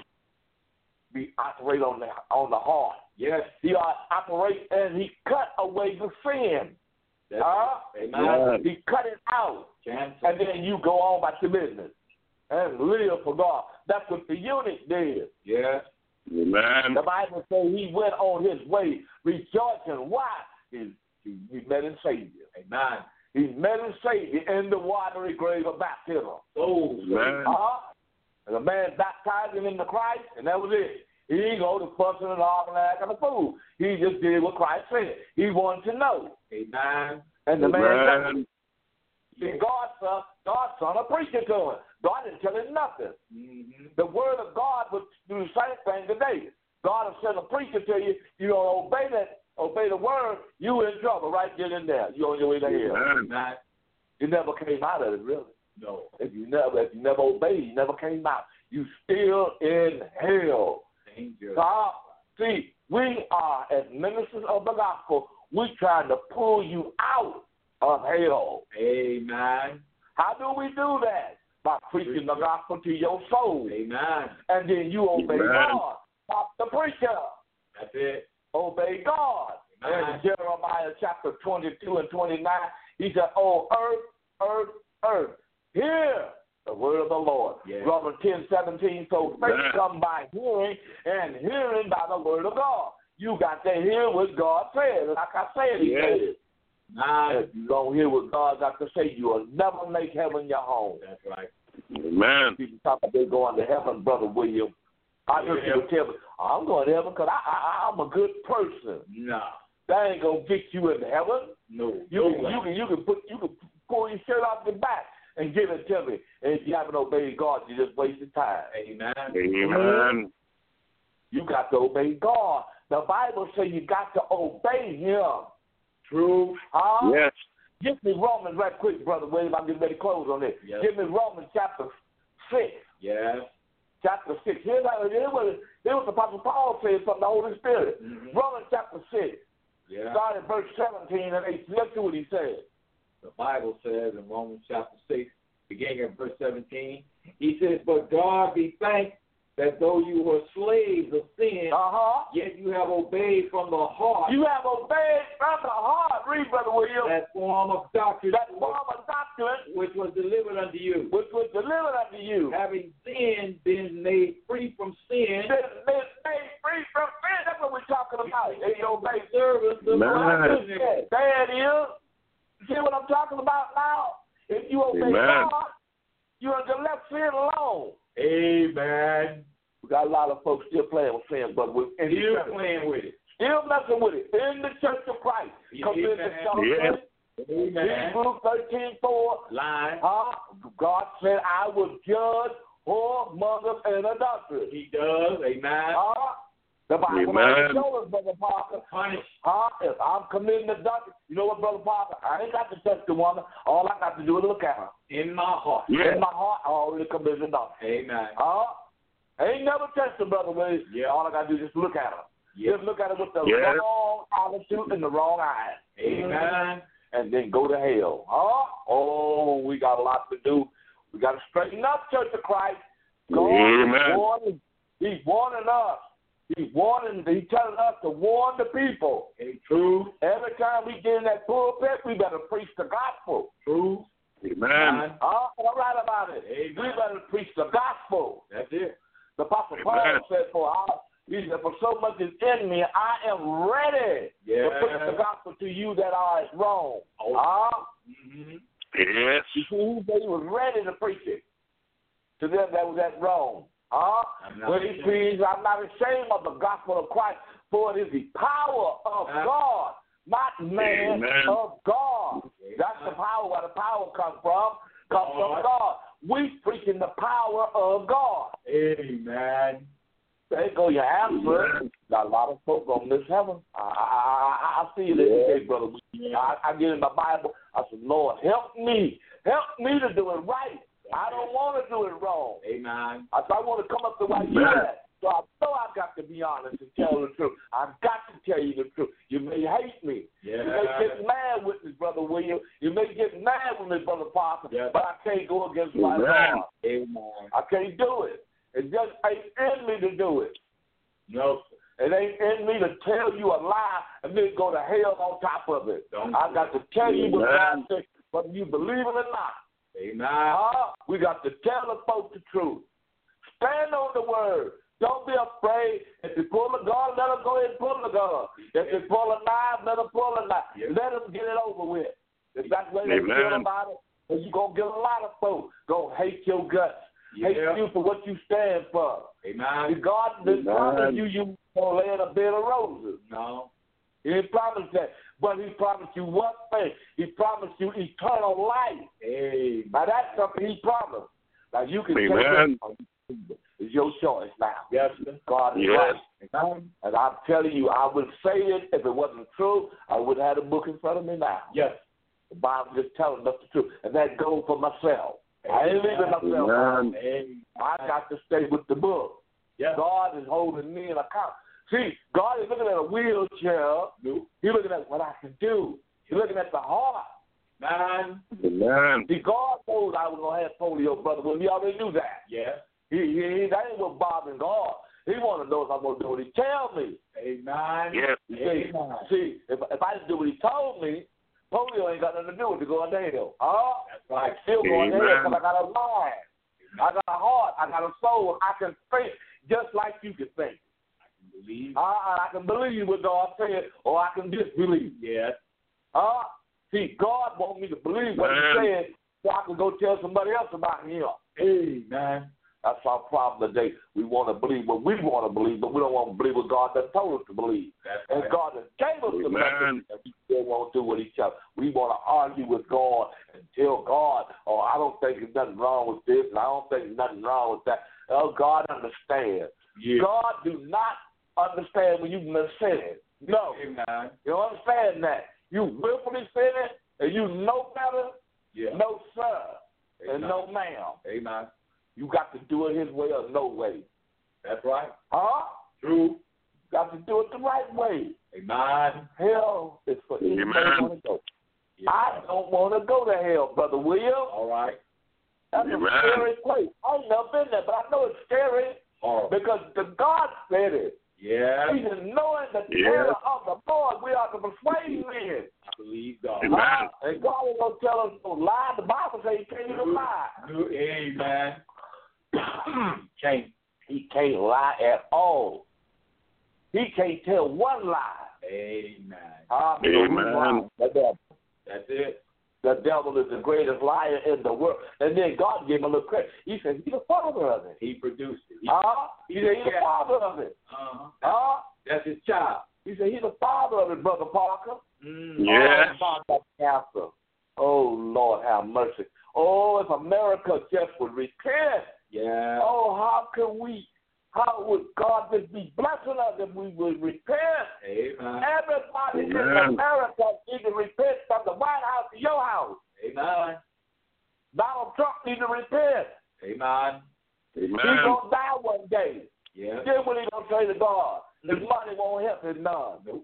be operate on the on the heart. Yes. He uh, operate and he cut away the sin. That's Uh, Amen. Yeah. He cut it out. Cancel. And then you go on about your business and live for God. That's what the eunuch did. Yes. Amen. The Bible says he went on his way rejoicing. Why? He, he, he met his Savior. Amen. He met his Savior in the watery grave of baptism. Souls. Amen. Uh-huh. And the man baptized him into Christ, and that was it. He didn't go to fussing and all and acting a fool. He just did what Christ said. He wanted to know. Amen. And the man Amen. See, God son, God son a preacher to him. God didn't tell him nothing. Mm-hmm. The word of God would do the same thing today. God will send a preacher to you. You don't obey that, obey the word, you in trouble right then and there. You on your way to hell. Amen. Amen. You never came out of it, really. No. If you never, if you never obeyed, you never came out. You still in hell. Danger. God, see, we are as ministers of the gospel. We trying to pull you out of hell. Amen. How do we do that? By preaching the gospel to your soul. Amen. And then you obey Amen. God. Stop the preacher. That's it. Obey God. Amen. In Jeremiah chapter twenty-two and twenty-nine, he said, oh, earth, earth, earth, hear the word of the Lord. Yes. Romans ten, seventeen, so faith Amen. come by hearing, and hearing by the word of God. You got to hear what God says. Like I said, he Yes. said. Amen. If you don't hear what God got to say, you will never make heaven your home. That's right. Amen. People talk about they going to heaven, Brother William. I heard Yeah. people tell me, I'm going to heaven because I, I, I'm a good person. No. That ain't going to get you into heaven. No. You, no can, way. you, can, you, can put, you can pull your shirt off your back and give it to me. And if you haven't obeyed God, you just wasted time. Amen. Amen. You got to obey God. The Bible says you got to obey Him. True. Huh? Yes. Give me Romans right quick, Brother William. I'm getting ready to close on this. Yes. Give me Romans chapter six. Yes. Chapter six. Here's how, here's what, here's what the Apostle Paul says from the Holy Spirit. Mhm. Romans chapter six. Yeah. Start at verse seventeen and eighteen. Let's see what he says. The Bible says in Romans chapter six, beginning at verse seventeen, he says, but God be thanked that though you were slaves of sin, Uh-huh. yet you have obeyed from the heart You have obeyed from the heart. Read, Brother William. that form of doctrine That form of doctrine which was delivered unto you. which was delivered unto you. Having sin been made free from sin, Been, been made free from sin. That's what we're talking about. They obey service of Amen. righteousness. There it is. See what I'm talking about now? If you obey Amen. God, you're to let sin alone. Amen. We got a lot of folks still playing with sin, but we're in the Still church. playing with it. Still messing with it. In the church of Christ. Because in the Amen. church, Amen. Hebrews thirteen four, Line. uh, God said, I will judge whoremongers and adulterers. He does. Amen. Uh, the Bible Amen. shows us, Brother Parker. Punish. Uh, if I'm committing adultery, you know what, Brother Parker? I ain't got to touch the woman. All I got to do is look at her. In my heart. Yeah. In my heart, I already committed adultery. Amen. Uh, I ain't never touched her, Brother Williams. Yeah. All I got to do is just look at her. Yeah. Just look at her with the Yeah. wrong attitude and the wrong eyes. Amen. And then go to hell. Huh? Oh, we got a lot to do. We got to straighten up, Church of Christ. God Amen. is warning. He's warning us. He's warning. He's telling us to warn the people. Okay, true. Every time we get in that pulpit, we better preach the gospel. True. Amen. Huh? All right about it. Amen. We better preach the gospel. That's it. The Apostle Paul Amen. said, "For I, he said, for so much is in me, I am ready Yeah. to preach the gospel to you that are at Rome." Oh. Huh? Mm-hmm. Yes. You see, he said he was ready to preach it. to them that was at Rome. Huh? When he preached, I'm not ashamed of the gospel of Christ, for it is the power of God, not man, Amen. Of God. That's the power, where the power comes from, comes from God. We preaching the power of God. Amen. There go your answer. Got a lot of folk on this heaven. I, I, I, I see it every day, brother. I, I get in my Bible. I said, Lord, help me. Help me to do it right. I don't want to do it wrong. Amen. I said, I want to come up to where you at. So I know I've got to be honest and tell the truth. I've got to tell you the truth. You may hate me. Yeah. You may get mad with me, Brother William. You may get mad with me, Brother Parker. Yeah. But I can't go against my Lord. Amen. I can't do it. It just ain't in me to do it. No. It ain't in me to tell you a lie and then go to hell on top of it. Don't I got to tell you what God says, whether you believe it or not. Amen. Uh, we got to tell the folks the truth. Stand on the word. Don't be afraid. If they pull a gun, let them go ahead and pull the gun. If they pull a knife, let them pull a knife. Yes. Let them get it over with. If that's the way they feel about it, you're going to get a lot of folks going to hate your guts. Yeah. Hate you for what you stand for. Amen. God didn't promise you you going to lay in a bed of roses. No. He didn't promise that. But he promised you one thing. He promised you eternal life. Amen. Now, that's something he promised. Now, you can Amen. take it. It's your choice now. Yes, sir. God is yes. right. And I'm telling you, I would say it if it wasn't true. I would have the book in front of me now. Yes. The Bible just telling us the truth. And that goes for myself. I ain't leaving myself out. I got to stay with the book. Yes. God is holding me in account. See, God is looking at a wheelchair. No. He's looking at what I can do. He's looking at the heart. Man. Amen. See, God knows I was going to have polio, brother. Well, he already knew that. Yeah. He, he, he that ain't what bothering God. He want to know if I'm going to do what he tell me. Amen. Yes. See, Amen. see if, if I didn't do what he told me, polio ain't got nothing to do with it going to hell. Huh? That's right. I'm still going Amen. to hell because I got a mind. I got a heart. I got a soul. I can think just like you can think. Believe. Uh, I can believe what God said, or I can disbelieve. Yes. Uh, see, God wants me to believe what Man. he said so I can go tell somebody else about him. Amen. That's our problem today. We want to believe what we want to believe, but we don't want to believe what God has told us to believe. That's and right. God has gave us the Amen. message, and we still won't do what he tells us. We want to argue with God and tell God, oh, I don't think there's nothing wrong with this, and I don't think there's nothing wrong with that. Oh, God understands. Yeah. God do not understand when you sin. No. Amen. You don't understand that. You willfully sin it, and you know better. Yeah. No, sir. Amen. And no, ma'am. Amen. You got to do it his way or no way. That's right. Huh? True. Got to do it the right way. Amen. Hell is for anybody Amen. want to go. Yeah. I don't want to go to hell, Brother William. All right. That's Amen. a scary place. I ain't never been there, but I know it's scary Horrible. because the God said it. Yeah. Even knowing the Yeah. terror of the Lord, we are to persuade men. I believe God. Amen. Uh, and God ain't going to tell us to lie. The Bible says he can't even lie. Amen. can't, he can't lie at all. He can't tell one lie. Amen. Uh, Amen. the devil. That's it. The devil is the greatest liar in the world. And then God gave him a little credit. He said he's the father of it. He produced it. He, Uh, he said he's the father of it. uh-huh. Uh, That's his child. he said he's the father of it, Brother Parker. Mm. Yes. Oh, God, cancer. Oh, Lord, have mercy. Oh, if America just would repent. Yeah. Oh, how can we, how would God just be blessing us if we would repent? Amen. Everybody Amen. in America needs to repent from the White House to your house. Amen. Donald Trump needs to repent. Amen. He's Amen. going to die one day. Yeah. Then what he going to say to God? His money won't help his none. Nope.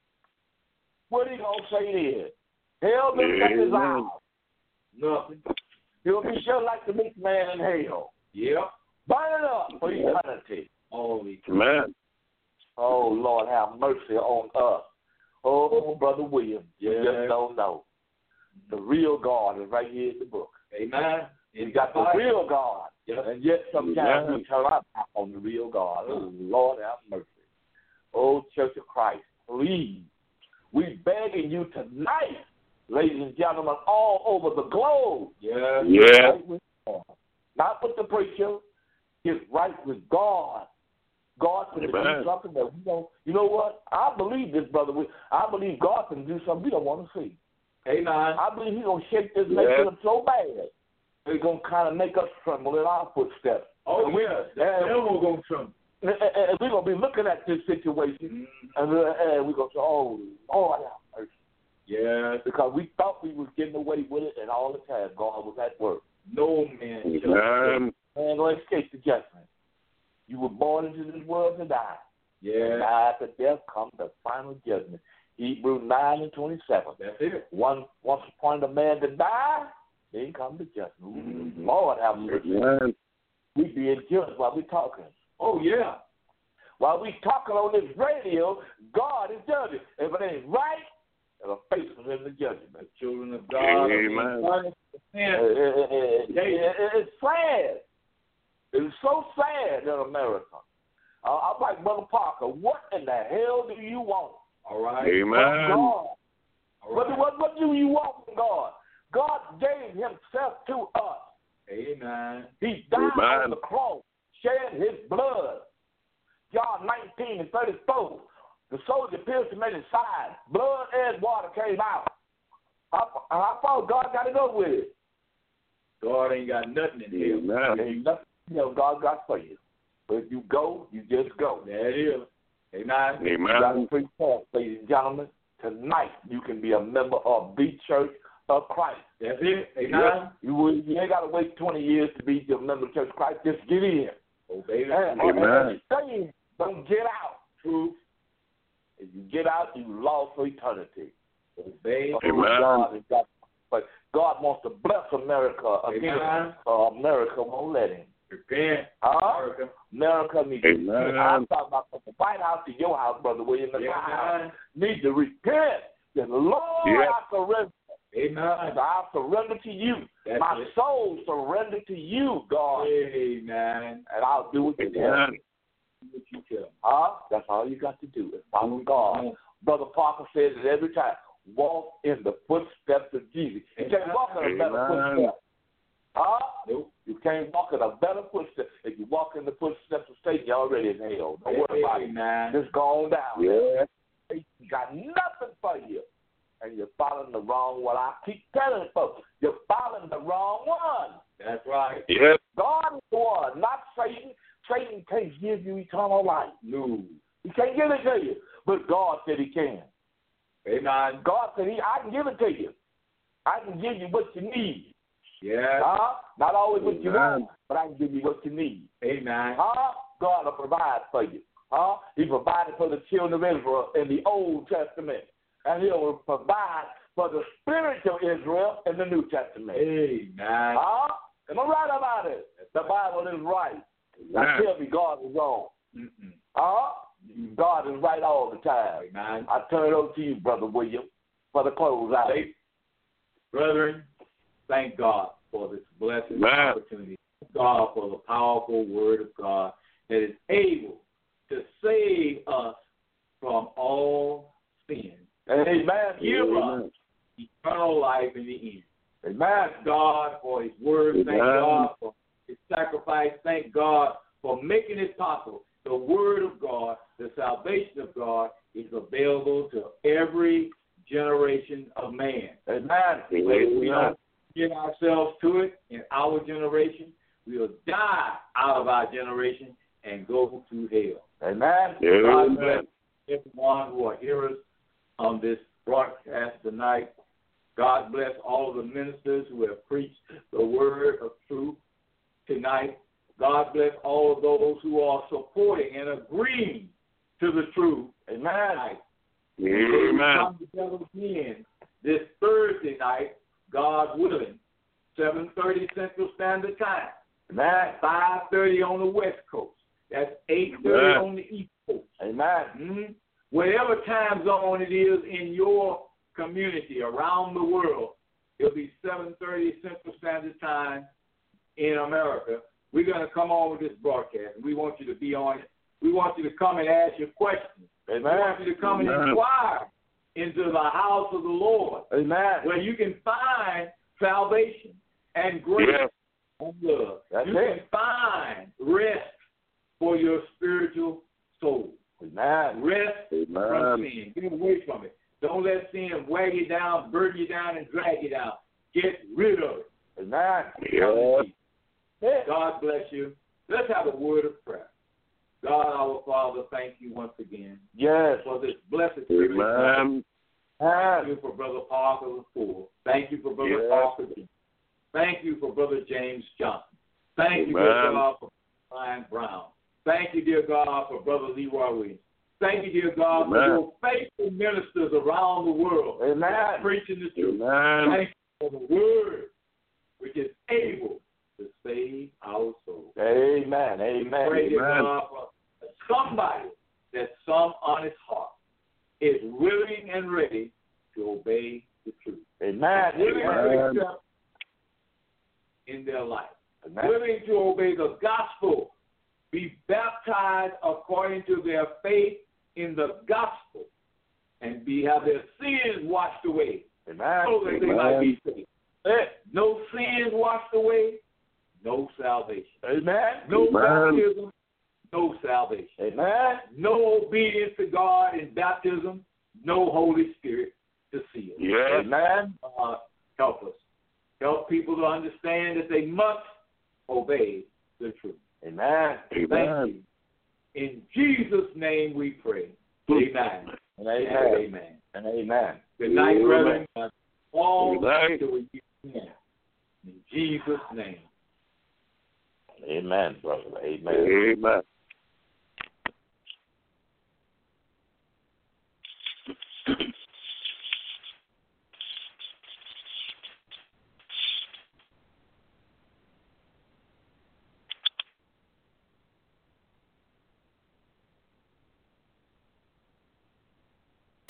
What he going to say then? Hell will shut his Amen. eyes. Nothing. He'll be just like the meek man in hell. Yeah. Burn it up for eternity. Holy. Amen. Oh, Lord, have mercy on us. Oh, Brother William, you Yeah. just don't know. The real God is right here in the book. Amen. You got the real God. Yes. And yet sometimes Yeah. we turn our back on the real God. Oh, Lord, have mercy. Oh, Church of Christ, please. We begging you tonight, ladies and gentlemen, all over the globe. Yeah. Yeah. not with the preacher. Get right with God. God can do something that we don't. You know what? I believe this, brother. I believe God can do something we don't want to see. Amen. I believe He's gonna shake this nation Yeah. up so bad. He's gonna kind of make us tremble in our footsteps. Oh, and we, yeah. and, We're going to tremble. and, and we're gonna be looking at this situation, Mm-hmm. and, uh, and we're gonna say, "Oh, Lord, have mercy." Yes. Because we thought we was getting away with it, and all the time God was at work. No man shall Amen. Man, don't escape the judgment. You were born into this world to die. Yeah. And after death comes the final judgment. Hebrews nine and twenty-seven. That's it. One, once upon a man to die, then come the judgment. Mm-hmm. Lord have mercy. Amen. We being judged while we talking. Oh, yeah. While we talking on this radio, God is judging. If it ain't right, it'll face us in the judgment. The children of God. Amen. It, it, it, it, it, it's sad. It's so sad in America. Uh, I'm like, Brother Parker, what in the hell do you want? All right. From Amen. God. All What, right. what, what do you want from God? God gave Himself to us. Amen. He died Amen. on the cross, shed His blood. John nineteen and thirty-four. The soldier pierced Him in His side. Blood and water came out. How, how far God got to go with it? God ain't got nothing in here. Amen. Ain't nothing else God got for you. But if you go, you just go. That is. Amen. You got a Amen. free pass, ladies and gentlemen. Tonight, you can be a member of the Church of Christ. That's it. Amen. Yeah. You, will- you ain't got to wait twenty years to be a member of the Church of Christ. Just get in. Obey And, the and, Amen. and stay in. Don't get out. truth. If you get out, you lost for eternity. Obey. Amen. God, is God, but God wants to bless America again. Amen. Uh, America won't let Him. Repent. Huh? America. America needs to Amen. repent. I'm talking about from the White House to your house, Brother William. The Yeah. White House need to repent. Say, Lord, Yeah. I surrender. Amen. I surrender to you. That's My it. soul surrender to you, God, Amen. and I'll do what you tell Amen. me. What you tell. Huh? That's all you got to do is follow God. Brother Parker says it every time. Walk in the footsteps of Jesus. You can't walk in a better Amen. footstep. Huh? Nope. You can't walk in a better footstep. If you walk in the footsteps of Satan, you're already in hell. Don't worry about it. Amen. Just go on down. Yeah. Satan got nothing for you. And you're following the wrong one. I keep telling folks, you're following the wrong one. That's right. Yes. God is the one, not Satan. Satan can't give you eternal life. No. He can't give it to you. But God said He can. Amen. God said He, I can give it to you. I can give you what you need. Yeah. Huh? Not always what you Amen. want, but I can give you what you need. Amen. Huh? God will provide for you. Huh? He provided for the children of Israel in the Old Testament. And He will provide for the spiritual Israel in the New Testament. Amen. Huh? Am I right about it? The Bible is right. Now tell me God is wrong. Mm-mm. Huh? God is right all the time. Amen. I turn it over to you, Brother William, for the close out. Brethren, thank God for this blessed Amen. opportunity. Thank God for the powerful word of God that is able to save us from all sin. Amen. Give us Amen. eternal life in the end. Amen. Thank God for His word. Thank Amen. God for His sacrifice. Thank God for making it possible. The word of God, the salvation of God, is available to every generation of man. Amen. If we don't get ourselves to it in our generation, we'll die out of our generation and go to hell. Amen. God bless everyone who are hearers on this broadcast tonight. God bless all of the ministers who have preached the word of truth tonight. God bless all of those who are supporting and agreeing to the truth. Amen. We Amen. come together again this Thursday night, God willing, seven thirty Central Standard Time. Amen. five thirty on the West Coast. That's eight thirty Amen. on the East Coast. Amen. Mm-hmm. Whatever time zone it is in your community around the world, it'll be seven thirty Central Standard Time in America. We're going to come on with this broadcast, and we want you to be on it. We want you to come and ask your questions. Amen. We want you to come and Amen. inquire into the house of the Lord, Amen. where you can find salvation and grace Yes. on love. That's you it. can find rest for your spiritual soul. Amen. Rest Amen. from sin. Get away from it. Don't let sin wag you down, burden you down, and drag you down. Get rid of it. Amen. Yeah. God bless you. Let's have a word of prayer. God, our Father, thank you once again Yes. for this blessed privilege. Amen. Thank you for Brother Parker the Fool. Thank you for Brother Yes. Parker. Thank you for Brother James Johnson. Thank you, Amen. dear God, for Brian Brown. Thank you, dear God, for Brother Leroy Williams. Thank you, dear God, Amen. for your faithful ministers around the world. Amen. Preaching the truth. Amen. Thank you for the word, which is able to save our soul. Amen. Amen. Pray, dear Amen. God, for somebody that some honest heart is willing and ready to obey the truth. Amen. Willing Amen. to accept in their life. Amen. Willing to obey the gospel. Be baptized according to their faith in the gospel. And be have their sins washed away. Amen. So that they Amen. might be saved. No sins washed away, no salvation. Amen. No Amen. baptism, no salvation. Amen. No obedience to God in baptism, no Holy Spirit to seal. Yes. Amen. Uh, help us. Help people to understand that they must obey the truth. Amen. Thank Amen. you. In Jesus' name we pray. Amen. And And amen. amen. And amen. Good night, Amen. brethren. All Good night. till we meet again. In Jesus' name. Amen, brother. Amen. Amen.